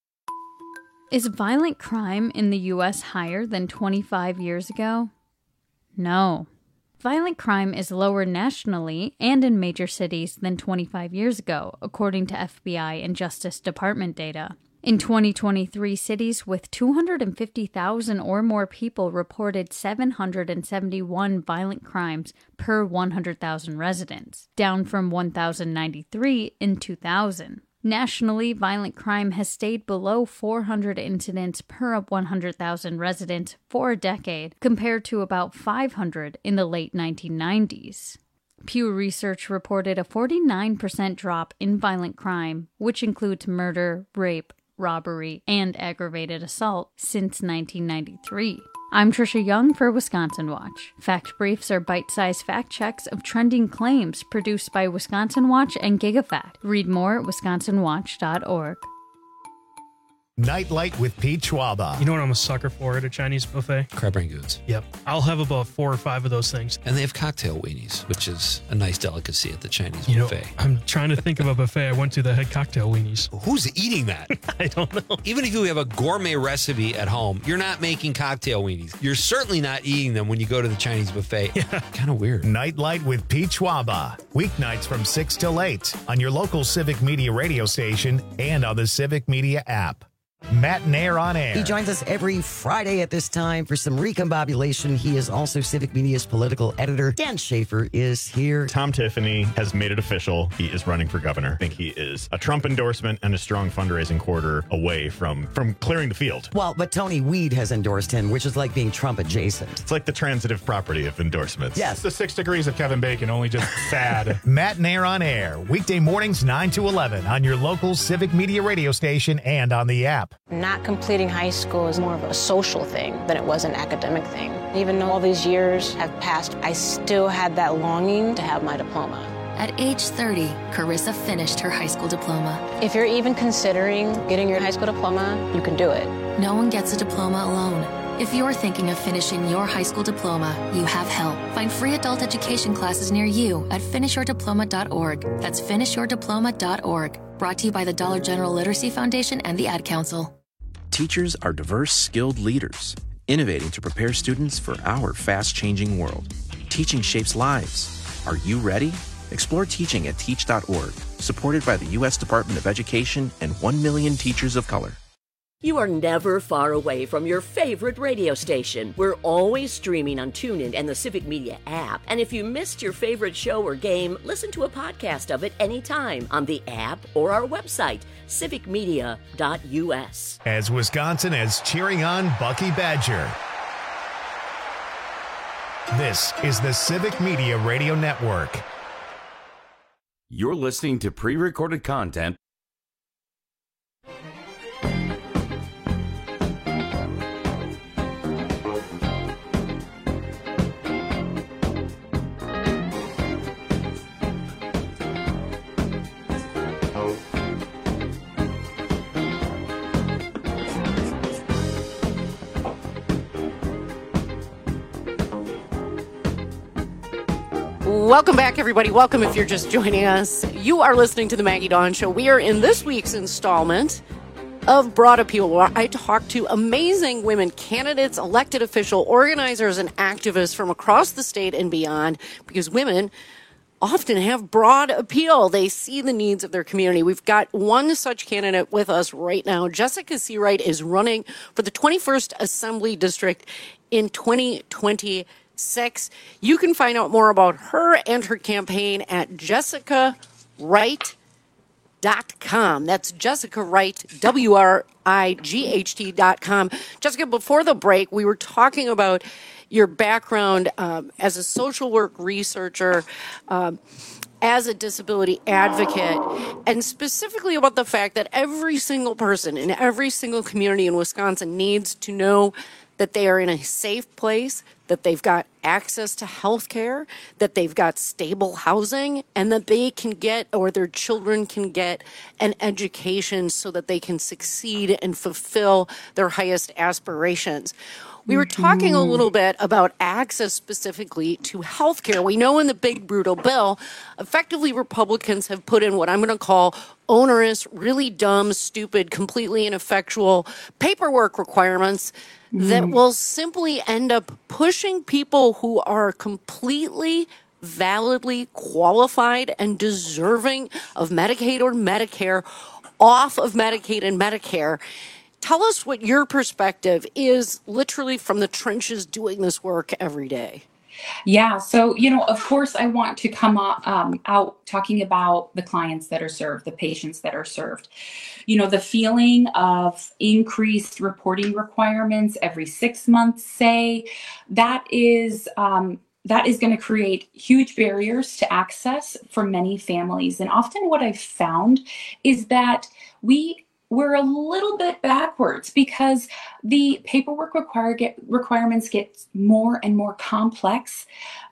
Is violent crime in the U S higher than twenty-five years ago? No. Violent crime is lower nationally and in major cities than twenty-five years ago, according to F B I and Justice Department data. In twenty twenty-three, cities with two hundred fifty thousand or more people reported seven hundred seventy-one violent crimes per one hundred thousand residents, down from one thousand ninety-three in two thousand. Nationally, violent crime has stayed below four hundred incidents per one hundred thousand residents for a decade, compared to about five hundred in the late nineteen nineties. Pew Research reported a forty-nine percent drop in violent crime, which includes murder, rape, robbery, and aggravated assault since nineteen ninety-three. I'm Trisha Young for Wisconsin Watch. Fact Briefs are bite-sized fact checks of trending claims produced by Wisconsin Watch and GigaFact. Read more at wisconsin watch dot org. Nightlight with Pete Schwaba. You know what I'm a sucker for at a Chinese buffet? Crab rangoons. Yep. I'll have about four or five of those things. And they have cocktail weenies, which is a nice delicacy at the Chinese you buffet. Know, I'm trying to think of a buffet I went to that had cocktail weenies. Who's eating that? I don't know. Even if you have a gourmet recipe at home, you're not making cocktail weenies. You're certainly not eating them when you go to the Chinese buffet. Yeah. Kind of weird. Nightlight with Pete Schwaba. Weeknights from six till eight on your local Civic Media radio station and on the Civic Media app. Matt Nair on air. He joins us every Friday at this time for some recombobulation. He is also Civic Media's political editor. Dan Schaefer is here. Tom Tiffany has made it official. He is running for governor. I think he is a Trump endorsement and a strong fundraising quarter away from, from clearing the field. Well, but Tony Weed has endorsed him, which is like being Trump adjacent. It's like the transitive property of endorsements. Yes. It's the six degrees of Kevin Bacon, only just sad. Matt Nair on air. Weekday mornings nine to eleven on your local Civic Media radio station and on the app. Not completing high school is more of a social thing than it was an academic thing. Even though all these years have passed, I still had that longing to have my diploma. At age thirty, Carissa finished her high school diploma. If you're even considering getting your high school diploma, you can do it. No one gets a diploma alone. If you're thinking of finishing your high school diploma, you have help. Find free adult education classes near you at finish your diploma dot org. That's finish your diploma dot org. Brought to you by the Dollar General Literacy Foundation and the Ad Council. Teachers are diverse, skilled leaders, innovating to prepare students for our fast-changing world. Teaching shapes lives. Are you ready? Explore teaching at teach dot org, supported by the U S Department of Education and one million teachers of color. You are never far away from your favorite radio station. We're always streaming on TuneIn and the Civic Media app. And if you missed your favorite show or game, listen to a podcast of it anytime on the app or our website, civic media dot u s. As Wisconsin is cheering on Bucky Badger. This is the Civic Media Radio Network. You're listening to pre-recorded content. Welcome back, everybody. Welcome if you're just joining us. You are listening to The Maggie Dawn Show. We are in this week's installment of Broad Appeal, where I talk to amazing women candidates, elected official, organizers, and activists from across the state and beyond, because women often have broad appeal. They see the needs of their community. We've got one such candidate with us right now. Jessica Seawright is running for the twenty-first Assembly District in twenty twenty-six. You can find out more about her and her campaign at jessica wright dot com. That's Jessica Wright, W R I G H T dot com. Jessica, before the break, we were talking about your background um, as a social work researcher, um, as a disability advocate, and specifically about the fact that every single person in every single community in Wisconsin needs to know that they are in a safe place, that they've got access to health care, that they've got stable housing, and that they can get, or their children can get, an education so that they can succeed and fulfill their highest aspirations. We were talking a little bit about access specifically to healthcare. We know in the big, brutal bill, effectively Republicans have put in what I'm going to call onerous, really dumb, stupid, completely ineffectual paperwork requirements mm. that will simply end up pushing people who are completely validly qualified and deserving of Medicaid or Medicare off of Medicaid and Medicare. Tell us what your perspective is, literally from the trenches doing this work every day. Yeah. So, you know, of course, I want to come um, out talking about the clients that are served, the patients that are served. You know, the feeling of increased reporting requirements every six months, say, that is um, that is going to create huge barriers to access for many families. And often what I've found is that we we're a little bit backwards because the paperwork require, get, requirements get more and more complex.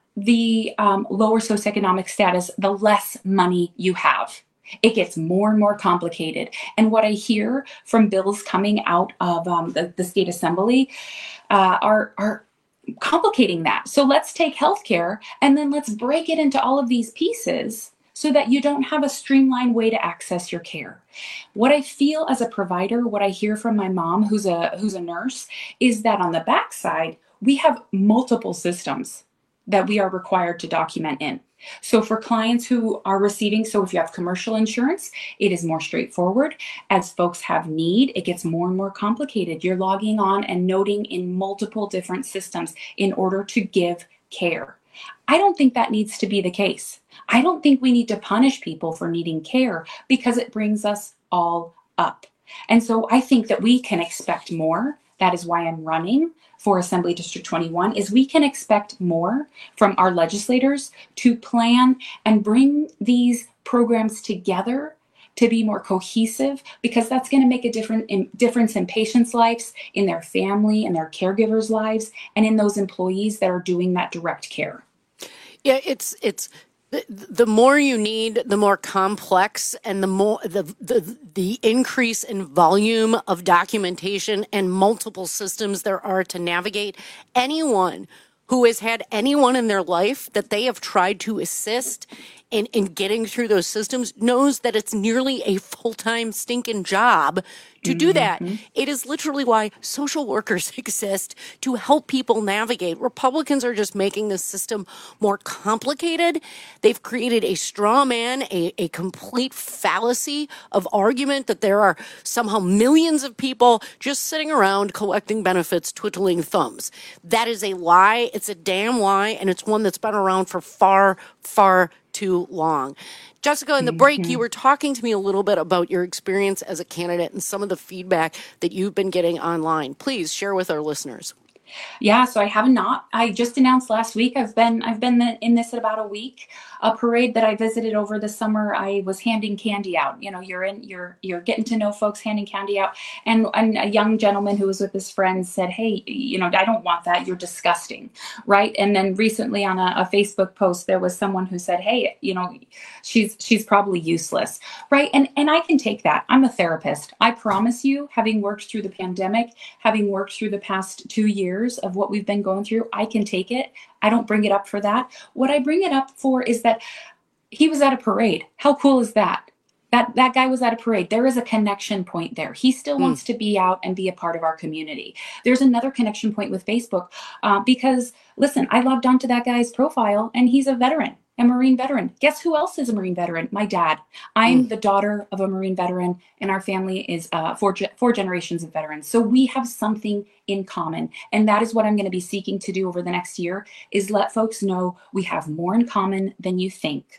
The um, lower socioeconomic status, the less money you have. It gets more and more complicated. And what I hear from bills coming out of um, the, the state assembly uh, are, are complicating that. So let's take healthcare and then let's break it into all of these pieces so that you don't have a streamlined way to access your care. What I feel as a provider, what I hear from my mom, who's a who's a nurse, is that on the backside, we have multiple systems that we are required to document in. So for clients who are receiving, so if you have commercial insurance, it is more straightforward. As folks have need, it gets more and more complicated. You're logging on and noting in multiple different systems in order to give care. I don't think that needs to be the case. I don't think we need to punish people for needing care because it brings us all up. And so I think that we can expect more. That is why I'm running for Assembly District twenty-one, is we can expect more from our legislators to plan and bring these programs together to be more cohesive, because that's going to make a different in, difference in patients' lives, in their family and their caregivers' lives, and in those employees that are doing that direct care. Yeah, it's it's the, the more you need, the more complex, and the more the, the the increase in volume of documentation and multiple systems there are to navigate. Anyone who has had anyone in their life that they have tried to assist in, in getting through those systems knows that it's nearly a full-time stinking job to do that. Mm-hmm. It is literally why social workers exist, to help people navigate. Republicans are just making this system more complicated. They've created a straw man, a, a complete fallacy of argument that there are somehow millions of people just sitting around collecting benefits, twiddling thumbs. That is a lie. It's a damn lie, and it's one that's been around for far, far too long. Jessica, in the break, mm-hmm. you were talking to me a little bit about your experience as a candidate and some of the feedback that you've been getting online. Please share with our listeners. Yeah, so I have not. I just announced last week. I've been I've been in this at about a week. A parade that I visited over the summer, I was handing candy out. You know, you're in, you're you're getting to know folks, handing candy out. And, and a young gentleman who was with his friends said, "Hey, you know, I don't want that. You're disgusting," right? And then recently on a, a Facebook post, there was someone who said, "Hey, you know, she's she's probably useless," right? And and I can take that. I'm a therapist. I promise you, having worked through the pandemic, having worked through the past two years of what we've been going through, I can take it. I don't bring it up for that. What I bring it up for is that he was at a parade. How cool is that? That that guy was at a parade. There is a connection point there. He still mm. wants to be out and be a part of our community. There's another connection point with Facebook uh, because, listen, I logged onto that guy's profile and he's a veteran, a Marine veteran. Guess who else is a Marine veteran? My dad. I'm mm. the daughter of a Marine veteran, and our family is uh, four, ge- four generations of veterans. So we have something in common. And that is what I'm going to be seeking to do over the next year, is let folks know we have more in common than you think.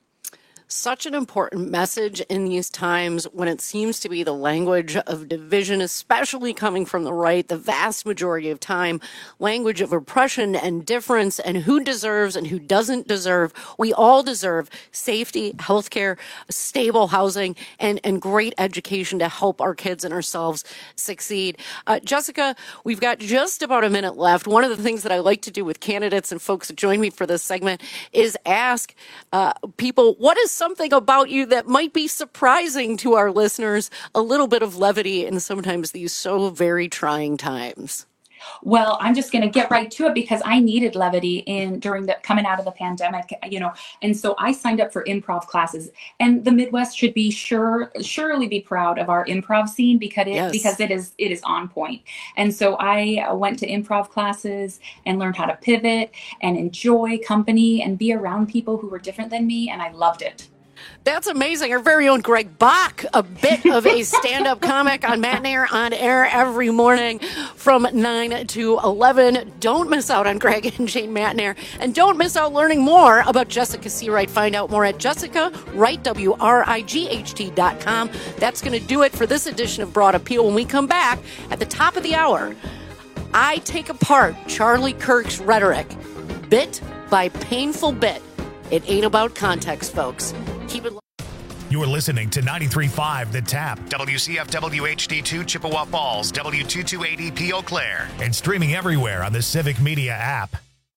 Such an important message in these times when it seems to be the language of division, especially coming from the right, the vast majority of time, language of oppression and difference and who deserves and who doesn't deserve. We all deserve safety, healthcare, stable housing, and, and great education to help our kids and ourselves succeed. Uh, Jessica, we've got just about a minute left. One of the things that I like to do with candidates and folks that join me for this segment is ask uh, people, what is something about you that might be surprising to our listeners, a little bit of levity in sometimes these so very trying times? Well, I'm just going to get right to it because I needed levity in during the coming out of the pandemic, you know, and so I signed up for improv classes. And the Midwest should be sure, surely be proud of our improv scene because it Yes. because it is it is on point. And so I went to improv classes and learned how to pivot and enjoy company and be around people who were different than me, and I loved it. That's amazing. Our very own Greg Bach, a bit of a stand-up comic on Matt and Air on air every morning from nine to eleven. Don't miss out on Greg and Jane Matt and Air. And don't miss out learning more about Jessica C. Wright. Find out more at Jessica Wright, W R I G H T dot com. That's going to do it for this edition of Broad Appeal. When we come back at the top of the hour, I take apart Charlie Kirk's rhetoric bit by painful bit. It ain't about context, folks. Keep it. You're listening to ninety-three point five The Tap, W C F W H D two Chippewa Falls, W two twenty-eight E P Eau Claire, and streaming everywhere on the Civic Media app.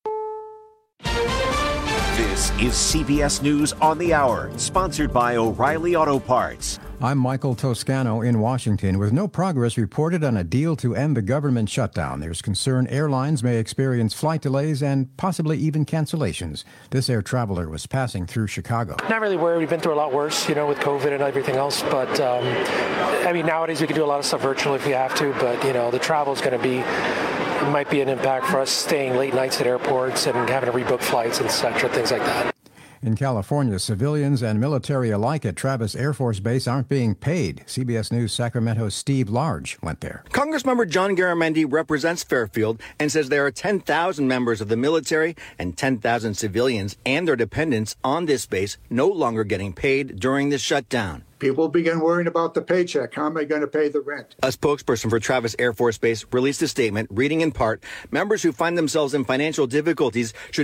This is C B S News on the Hour, sponsored by O'Reilly Auto Parts. I'm Michael Toscano in Washington. With no progress reported on a deal to end the government shutdown, there's concern airlines may experience flight delays and possibly even cancellations. This air traveler was passing through Chicago. Not really worried. We've been through a lot worse, you know, with COVID and everything else. But, um, I mean, nowadays we can do a lot of stuff virtually if we have to. But, you know, the travel is going to be, it might be an impact for us staying late nights at airports and having to rebook flights, et cetera, things like that. In California, civilians and military alike at Travis Air Force Base aren't being paid. C B S News Sacramento's Steve Large went there. Congressmember John Garamendi represents Fairfield and says there are ten thousand members of the military and ten thousand civilians and their dependents on this base no longer getting paid during this shutdown. People begin worrying about the paycheck. How am I going to pay the rent? A spokesperson for Travis Air Force Base released a statement reading in part, members who find themselves in financial difficulties should